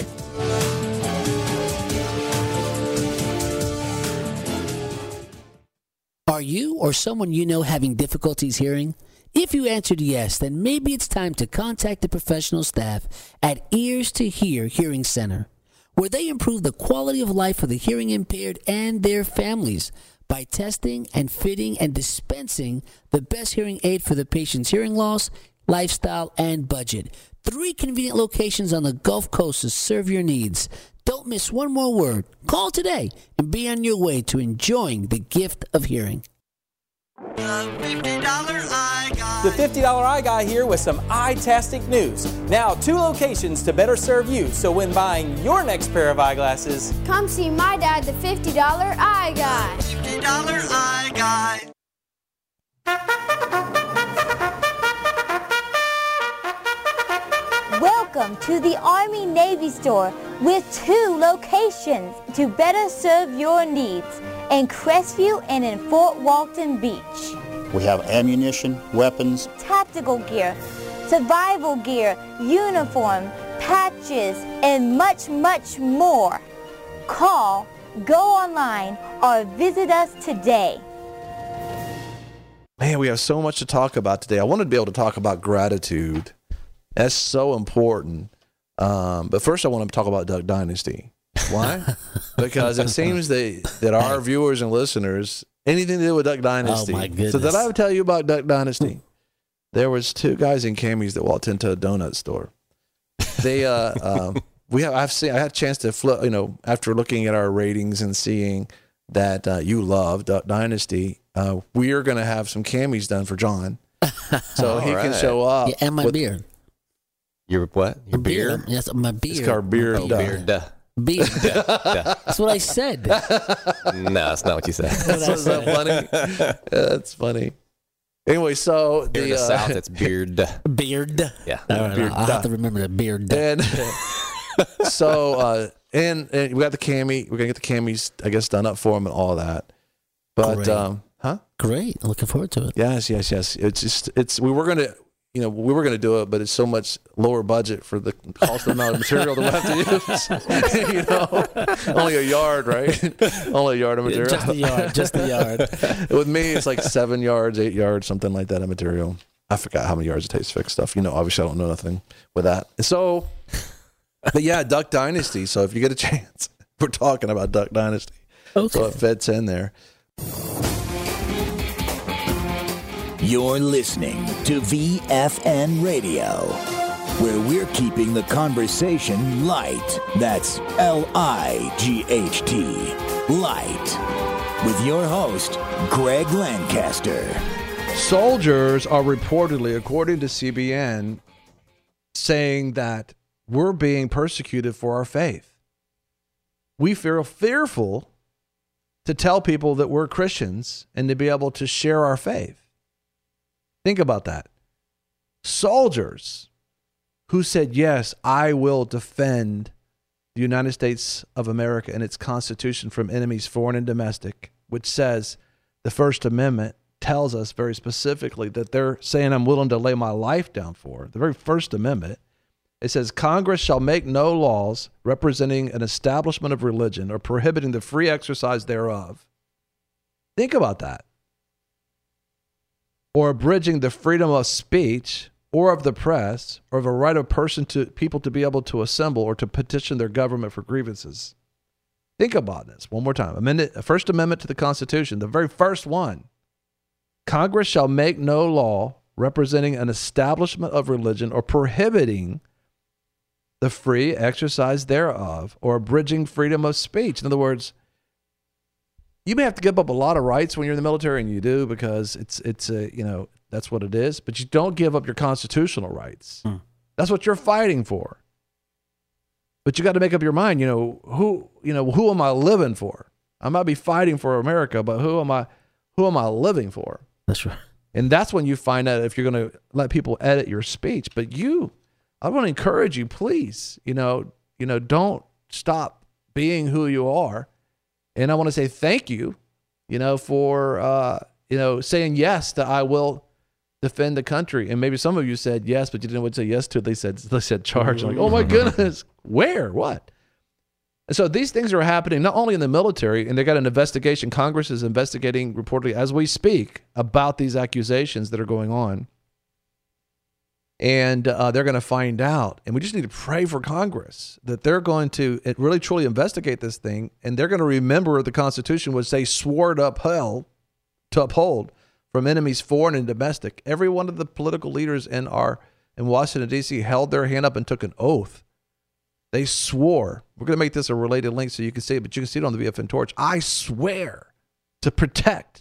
Are you or someone you know having difficulties hearing? If you answered yes, then maybe it's time to contact the professional staff at Ears to Hear Hearing Center, where they improve the quality of life for the hearing impaired and their families by testing and fitting and dispensing the best hearing aid for the patient's hearing loss, lifestyle, and budget. Three convenient locations on the Gulf Coast to serve your needs. Don't miss one more word. Call today and be on your way to enjoying the gift of hearing. The fifty dollar eye guy. The fifty dollar eye guy here with some eye-tastic news. Now, two locations to better serve you, so when buying your next pair of eyeglasses, come see my dad, the fifty dollar eye guy. fifty dollar eye guy. Welcome to the Army Navy store with two locations to better serve your needs in Crestview and in Fort Walton Beach. We have ammunition, weapons, tactical gear, survival gear, uniform, patches, and much, much more. Call, go online, or visit us today. Man, we have so much to talk about today. I wanted to be able to talk about gratitude. That's so important. Um, but first, I want to talk about Duck Dynasty. Why? Because it seems that, that our viewers and listeners, anything to do with Duck Dynasty. Oh, my goodness. So did I tell you about Duck Dynasty? There was two guys in camis that walked into a donut store. They, uh, um, we have, I've seen, I had a chance to flip, you know, after looking at our ratings and seeing that uh, you love Duck Dynasty, uh, we are going to have some camis done for John. So he right. can show up. Yeah, and my with, beard. Your what? Your beard? Yes, my beard. It's called beard. Oh, beard. Duh. Beard. That's what I said. No, that's not what you said. That's that funny. That's funny. Anyway, so Here in the, the uh, South, it's beard. Beard. Yeah. All right, beard. I'll have to remember the beard. And so, uh, and, and we got the cami. We're gonna get the camis, I guess, done up for them and all that. But, Great. um, huh? Great. Looking forward to it. Yes, yes, yes. It's just, it's, we were gonna, you know, we were gonna do it, but it's so much lower budget for the cost of the amount of material that we have to use. You know, only a yard, right? Only a yard of material. Just the yard. Just the yard. With me, it's like seven yards, eight yards, something like that of material. I forgot how many yards it takes to fix stuff. You know, obviously I don't know nothing with that. So, but yeah, Duck Dynasty. So if you get a chance, we're talking about Duck Dynasty. Okay. So it fits in there. You're listening to V F N Radio, where we're keeping the conversation light. That's L I G H T, light. With your host, Greg Lancaster. Soldiers are reportedly, according to C B N, saying that we're being persecuted for our faith. We feel fearful to tell people that we're Christians and to be able to share our faith. Think about that. Soldiers who said, yes, I will defend the United States of America and its Constitution from enemies, foreign and domestic, which says the First Amendment tells us very specifically that they're saying I'm willing to lay my life down for. The very First Amendment, it says Congress shall make no laws representing an establishment of religion or prohibiting the free exercise thereof. Think about that. Or abridging the freedom of speech or of the press or of a right of person to people to be able to assemble or to petition their government for grievances. Think about this one more time. Amendment, First Amendment to the Constitution, the very first one. Congress shall make no law representing an establishment of religion or prohibiting the free exercise thereof or abridging freedom of speech. In other words, you may have to give up a lot of rights when you're in the military, and you do because it's it's a, you know, that's what it is. But you don't give up your constitutional rights. Hmm. That's what you're fighting for. But you got to make up your mind. You know who you know who am I living for? I might be fighting for America, but who am I? Who am I living for? That's right. And that's when you find out if you're going to let people edit your speech. But you, I want to encourage you, please. You know, you know, don't stop being who you are. And I want to say thank you, you know, for, uh, you know, saying yes that I will defend the country. And maybe some of you said yes, but you didn't know what to say yes to. They said, they said charge. I'm like, oh my goodness, where, what? And so these things are happening not only in the military, and they got an investigation. Congress is investigating reportedly as we speak about these accusations that are going on. And uh, they're going to find out. And we just need to pray for Congress that they're going to really truly investigate this thing. And they're going to remember the Constitution, which they swore to uphold, to uphold from enemies foreign and domestic. Every one of the political leaders in our in Washington, D C held their hand up and took an oath. They swore. We're going to make this a related link so you can see it, but you can see it on the V F N Torch. I swear to protect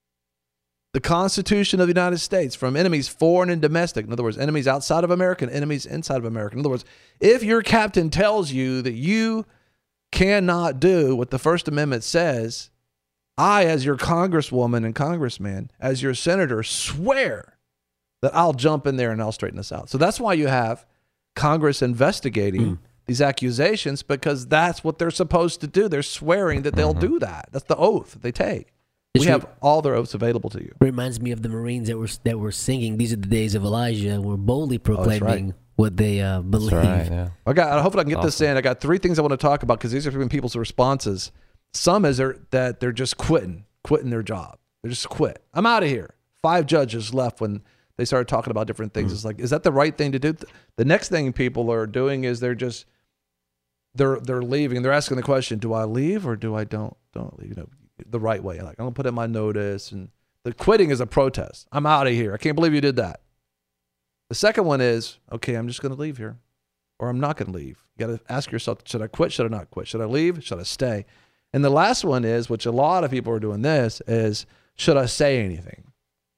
the Constitution of the United States from enemies foreign and domestic. In other words, enemies outside of America and enemies inside of America. In other words, if your captain tells you that you cannot do what the First Amendment says, I, as your congresswoman and congressman, as your senator, swear that I'll jump in there and I'll straighten this out. So that's why you have Congress investigating mm. these accusations, because that's what they're supposed to do. They're swearing that they'll mm-hmm. do that. That's the oath that they take. We have all their oaths available to you. Reminds me of the Marines that were that were singing "These are the days of Elijah." And were boldly proclaiming oh, right. what they uh, believe. Right, yeah. I got. Hopefully, I can get awesome. this in. I got three things I want to talk about because these are from people's responses. Some is they're, that they're just quitting, quitting their job. They just quit. I'm out of here. Five judges left when they started talking about different things. Mm. It's like, is that the right thing to do? The next thing people are doing is they're just they're they're leaving. They're asking the question: do I leave or do I don't don't leave? You know, the right way. Like, I'm gonna put in my notice, and the quitting is a protest. I'm out of here. I can't believe you did that. The second one is, okay, I'm just gonna leave here, or I'm not gonna leave. You gotta ask yourself: should I quit? Should I not quit? Should I leave? Should I stay? And the last one is, which a lot of people are doing this, is should I say anything?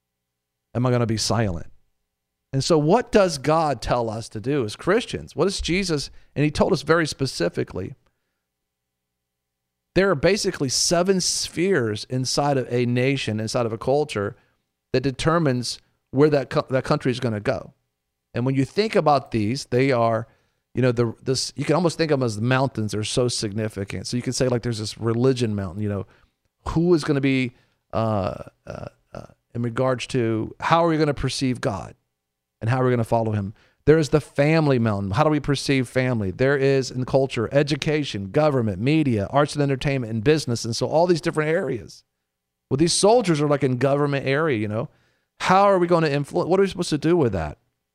Am I gonna be silent? And so, what does God tell us to do as Christians? What is Jesus? And he told us very specifically. There are basically seven spheres inside of a nation, inside of a culture, that determines where that co- that country is going to go. And when you think about these, they are, you know, the this you can almost think of them as the mountains. They're so significant. So you can say like there's this religion mountain. You know, who is going to be uh, uh, uh, in regards to how are we going to perceive God, and how are we going to follow Him. There is the family mountain. How do we perceive family? There is in culture, education, government, media, arts and entertainment, and business. And so all these different areas. Well, these soldiers are like in government area, you know. How are we going to influence? What are we supposed to do with that?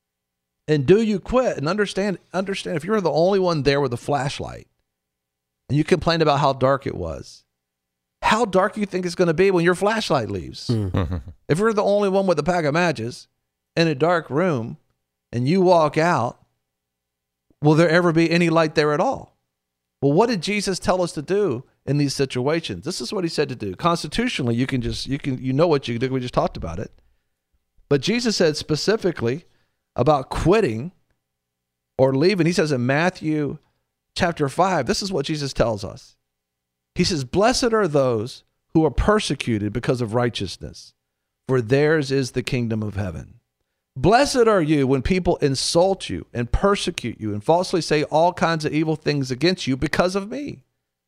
And do you quit? And understand, understand if you're the only one there with a flashlight and you complained about how dark it was, how dark do you think it's going to be when your flashlight leaves? Mm-hmm. If you're the only one with a pack of matches in a dark room, and you walk out, will there ever be any light there at all? Well, what did Jesus tell us to do in these situations? This is what he said to do. Constitutionally, you can just, you can, you know what you do. We just talked about it. But Jesus said specifically about quitting or leaving. He says in Matthew chapter five, this is what Jesus tells us. He says, blessed are those who are persecuted because of righteousness, for theirs is the kingdom of heaven. Blessed are you when people insult you and persecute you and falsely say all kinds of evil things against you because of me.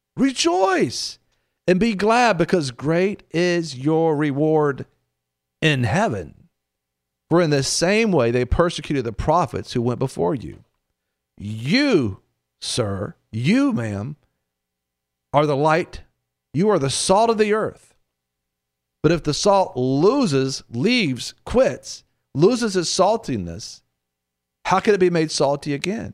Rejoice and be glad, because great is your reward in heaven. For in the same way they persecuted the prophets who went before you. You, sir, you, ma'am, are the light. You are the salt of the earth. But if the salt loses, leaves, quits, loses its saltiness, how can it be made salty again?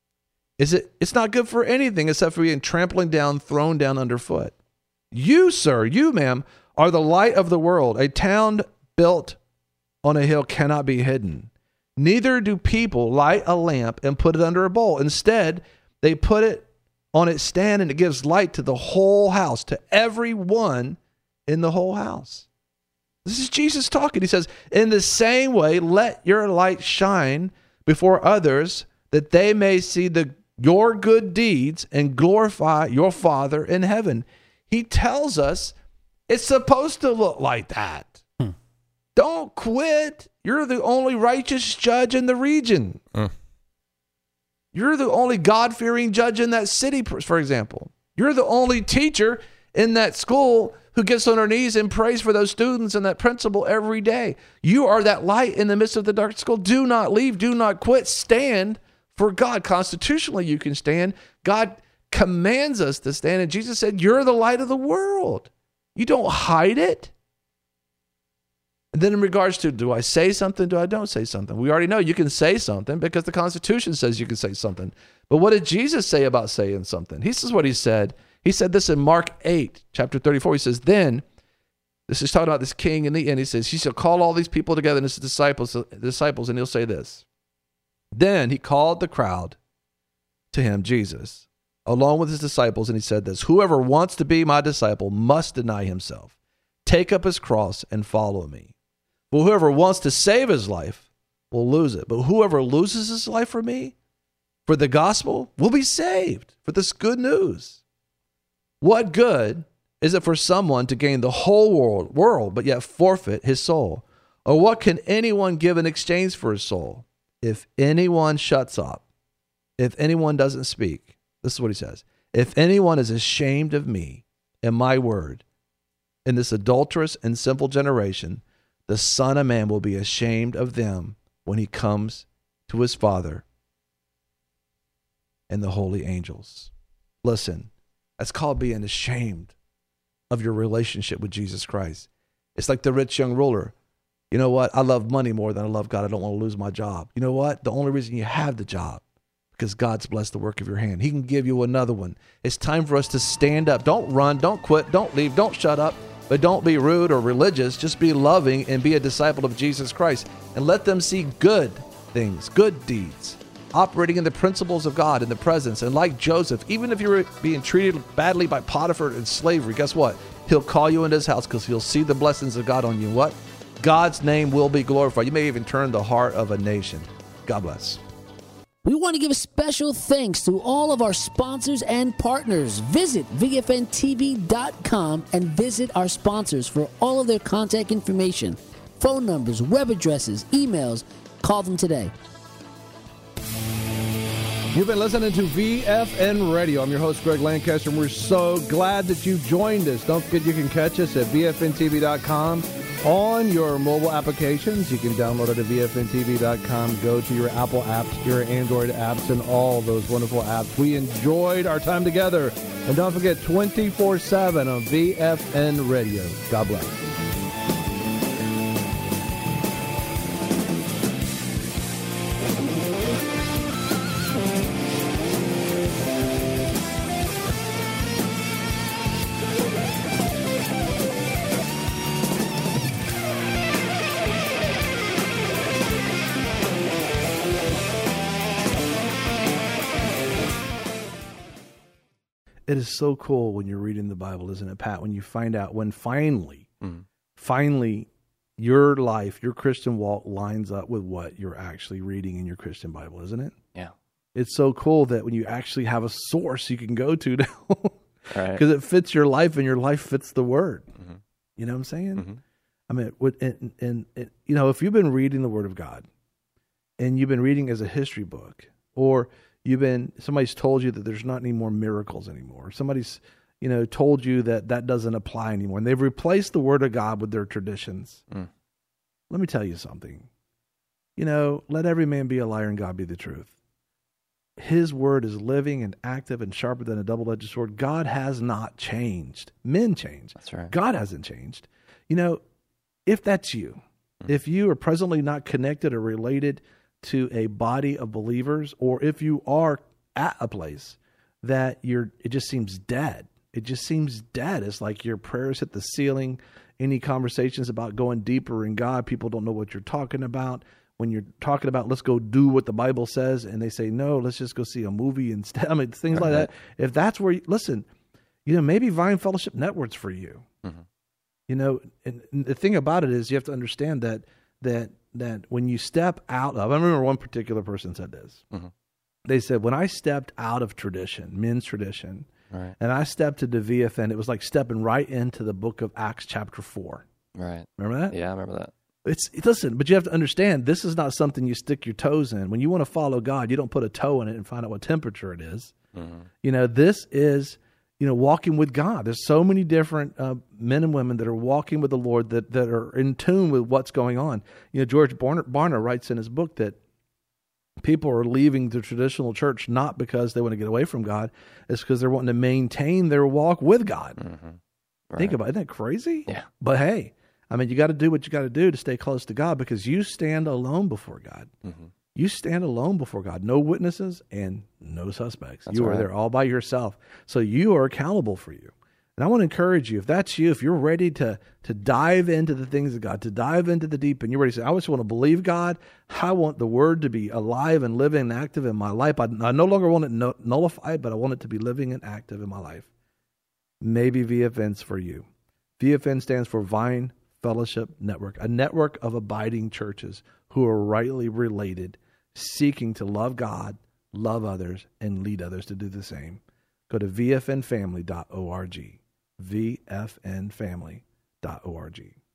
Is it? It's not good for anything except for being trampling down, thrown down underfoot. You, sir, you, ma'am, are the light of the world. A town built on a hill cannot be hidden. Neither do people light a lamp and put it under a bowl. Instead, they put it on its stand, and it gives light to the whole house, to everyone in the whole house. This is Jesus talking. He says, in the same way, let your light shine before others, that they may see the your good deeds and glorify your Father in heaven. He tells us it's supposed to look like that. Hmm. Don't quit. You're the only righteous judge in the region. Hmm. You're the only God-fearing judge in that city, for example. You're the only teacher in that school who gets on her knees and prays for those students and that principal every day. You are that light in the midst of the dark school. Do not leave. Do not quit. Stand for God. Constitutionally, you can stand. God commands us to stand. And Jesus said, you're the light of the world. You don't hide it. And then in regards to, do I say something? Do I don't say something? We already know you can say something because the Constitution says you can say something. But what did Jesus say about saying something? This is what he said. He said this in Mark eight, chapter thirty-four. He says, then, this is talking about this king in the end. He says, he shall call all these people together and his disciples, disciples, and he'll say this. Then he called the crowd to him, Jesus, along with his disciples, and he said this, whoever wants to be my disciple must deny himself, take up his cross, and follow me. But whoever wants to save his life will lose it. But whoever loses his life for me, for the gospel, will be saved for this good news. What good is it for someone to gain the whole world, world, but yet forfeit his soul? Or what can anyone give in exchange for his soul? If anyone shuts up, if anyone doesn't speak, this is what he says. If anyone is ashamed of me and my word in this adulterous and sinful generation, the Son of Man will be ashamed of them when he comes to his Father and the holy angels. Listen, that's called being ashamed of your relationship with Jesus Christ. It's like the rich young ruler. You know what? I love money more than I love God. I don't want to lose my job. You know what? The only reason you have the job, because God's blessed the work of your hand. He can give you another one. It's time for us to stand up. Don't run. Don't quit. Don't leave. Don't shut up. But don't be rude or religious. Just be loving and be a disciple of Jesus Christ. And let them see good things, good deeds, operating in the principles of God in the presence. And like Joseph, even if you're being treated badly by Potiphar in slavery, guess what? He'll call you into his house because he'll see the blessings of God on you. What? God's name will be glorified. You may even turn the heart of a nation. God bless. We want to give a special thanks to all of our sponsors and partners. Visit V F N T V dot com and visit our sponsors for all of their contact information, phone numbers, web addresses, emails. Call them today. You've been listening to V F N Radio. I'm your host, Greg Lancaster, and we're so glad that you joined us. Don't forget you can catch us at V F N T V dot com. On your mobile applications, you can download it at V F N T V dot com. Go to your Apple apps, your Android apps, and all those wonderful apps. We enjoyed our time together. And don't forget, twenty-four seven on V F N Radio. God bless. It is so cool when you're reading the Bible, isn't it, Pat? When you find out, when finally, mm. finally, your life, your Christian walk lines up with what you're actually reading in your Christian Bible, isn't it? Yeah. It's so cool that when you actually have a source you can go to now, right. because it fits your life and your life fits the Word. Mm-hmm. You know what I'm saying? Mm-hmm. I mean, what, and, and, and you know, if you've been reading the Word of God and you've been reading as a history book, or You've been, somebody's told you that there's not any more miracles anymore. Somebody's, you know, told you that that doesn't apply anymore. And they've replaced the Word of God with their traditions. Mm. Let me tell you something. You know, let every man be a liar and God be the truth. His Word is living and active and sharper than a double-edged sword. God has not changed. Men change. That's right. God hasn't changed. You know, if that's you, mm. if you are presently not connected or related to a body of believers, or if you are at a place that you're, it just seems dead. It just seems dead. It's like your prayers hit the ceiling. Any conversations about going deeper in God, people don't know what you're talking about. When you're talking about, let's go do what the Bible says, and they say, no, let's just go see a movie instead. I mean, things like that. If that's where you, listen, you know, maybe Vine Fellowship Network's for you. Mm-hmm. You know, and, and the thing about it is you have to understand that, that, that when you step out of, I remember one particular person said this. Mm-hmm. They said, when I stepped out of tradition, men's tradition, right. and I stepped into V F N, it was like stepping right into the book of Acts chapter four. Right. Remember that? Yeah, I remember that. It's listen, but you have to understand, this is not something you stick your toes in. When you want to follow God, you don't put a toe in it and find out what temperature it is. Mm-hmm. You know, this is, you know, walking with God. There's so many different uh, men and women that are walking with the Lord that, that are in tune with what's going on. You know, George Barna, Barna writes in his book that people are leaving the traditional church not because they want to get away from God, it's because they're wanting to maintain their walk with God. Mm-hmm. Right. Think about it. Isn't that crazy? Yeah. But hey, I mean, you got to do what you got to do to stay close to God, because you stand alone before God. Mm-hmm. You stand alone before God. No witnesses and no suspects. That's you right. are there all by yourself. So you are accountable for you. And I want to encourage you, if that's you, if you're ready to to dive into the things of God, to dive into the deep, and you're ready to say, I just want to believe God. I want the Word to be alive and living and active in my life. I, I no longer want it no, nullified, but I want it to be living and active in my life. Maybe V F N's for you. V F N stands for Vine Fellowship Network, a network of abiding churches who are rightly related, seeking to love God, love others, and lead others to do the same. Go to v f n family dot org, v f n family dot org.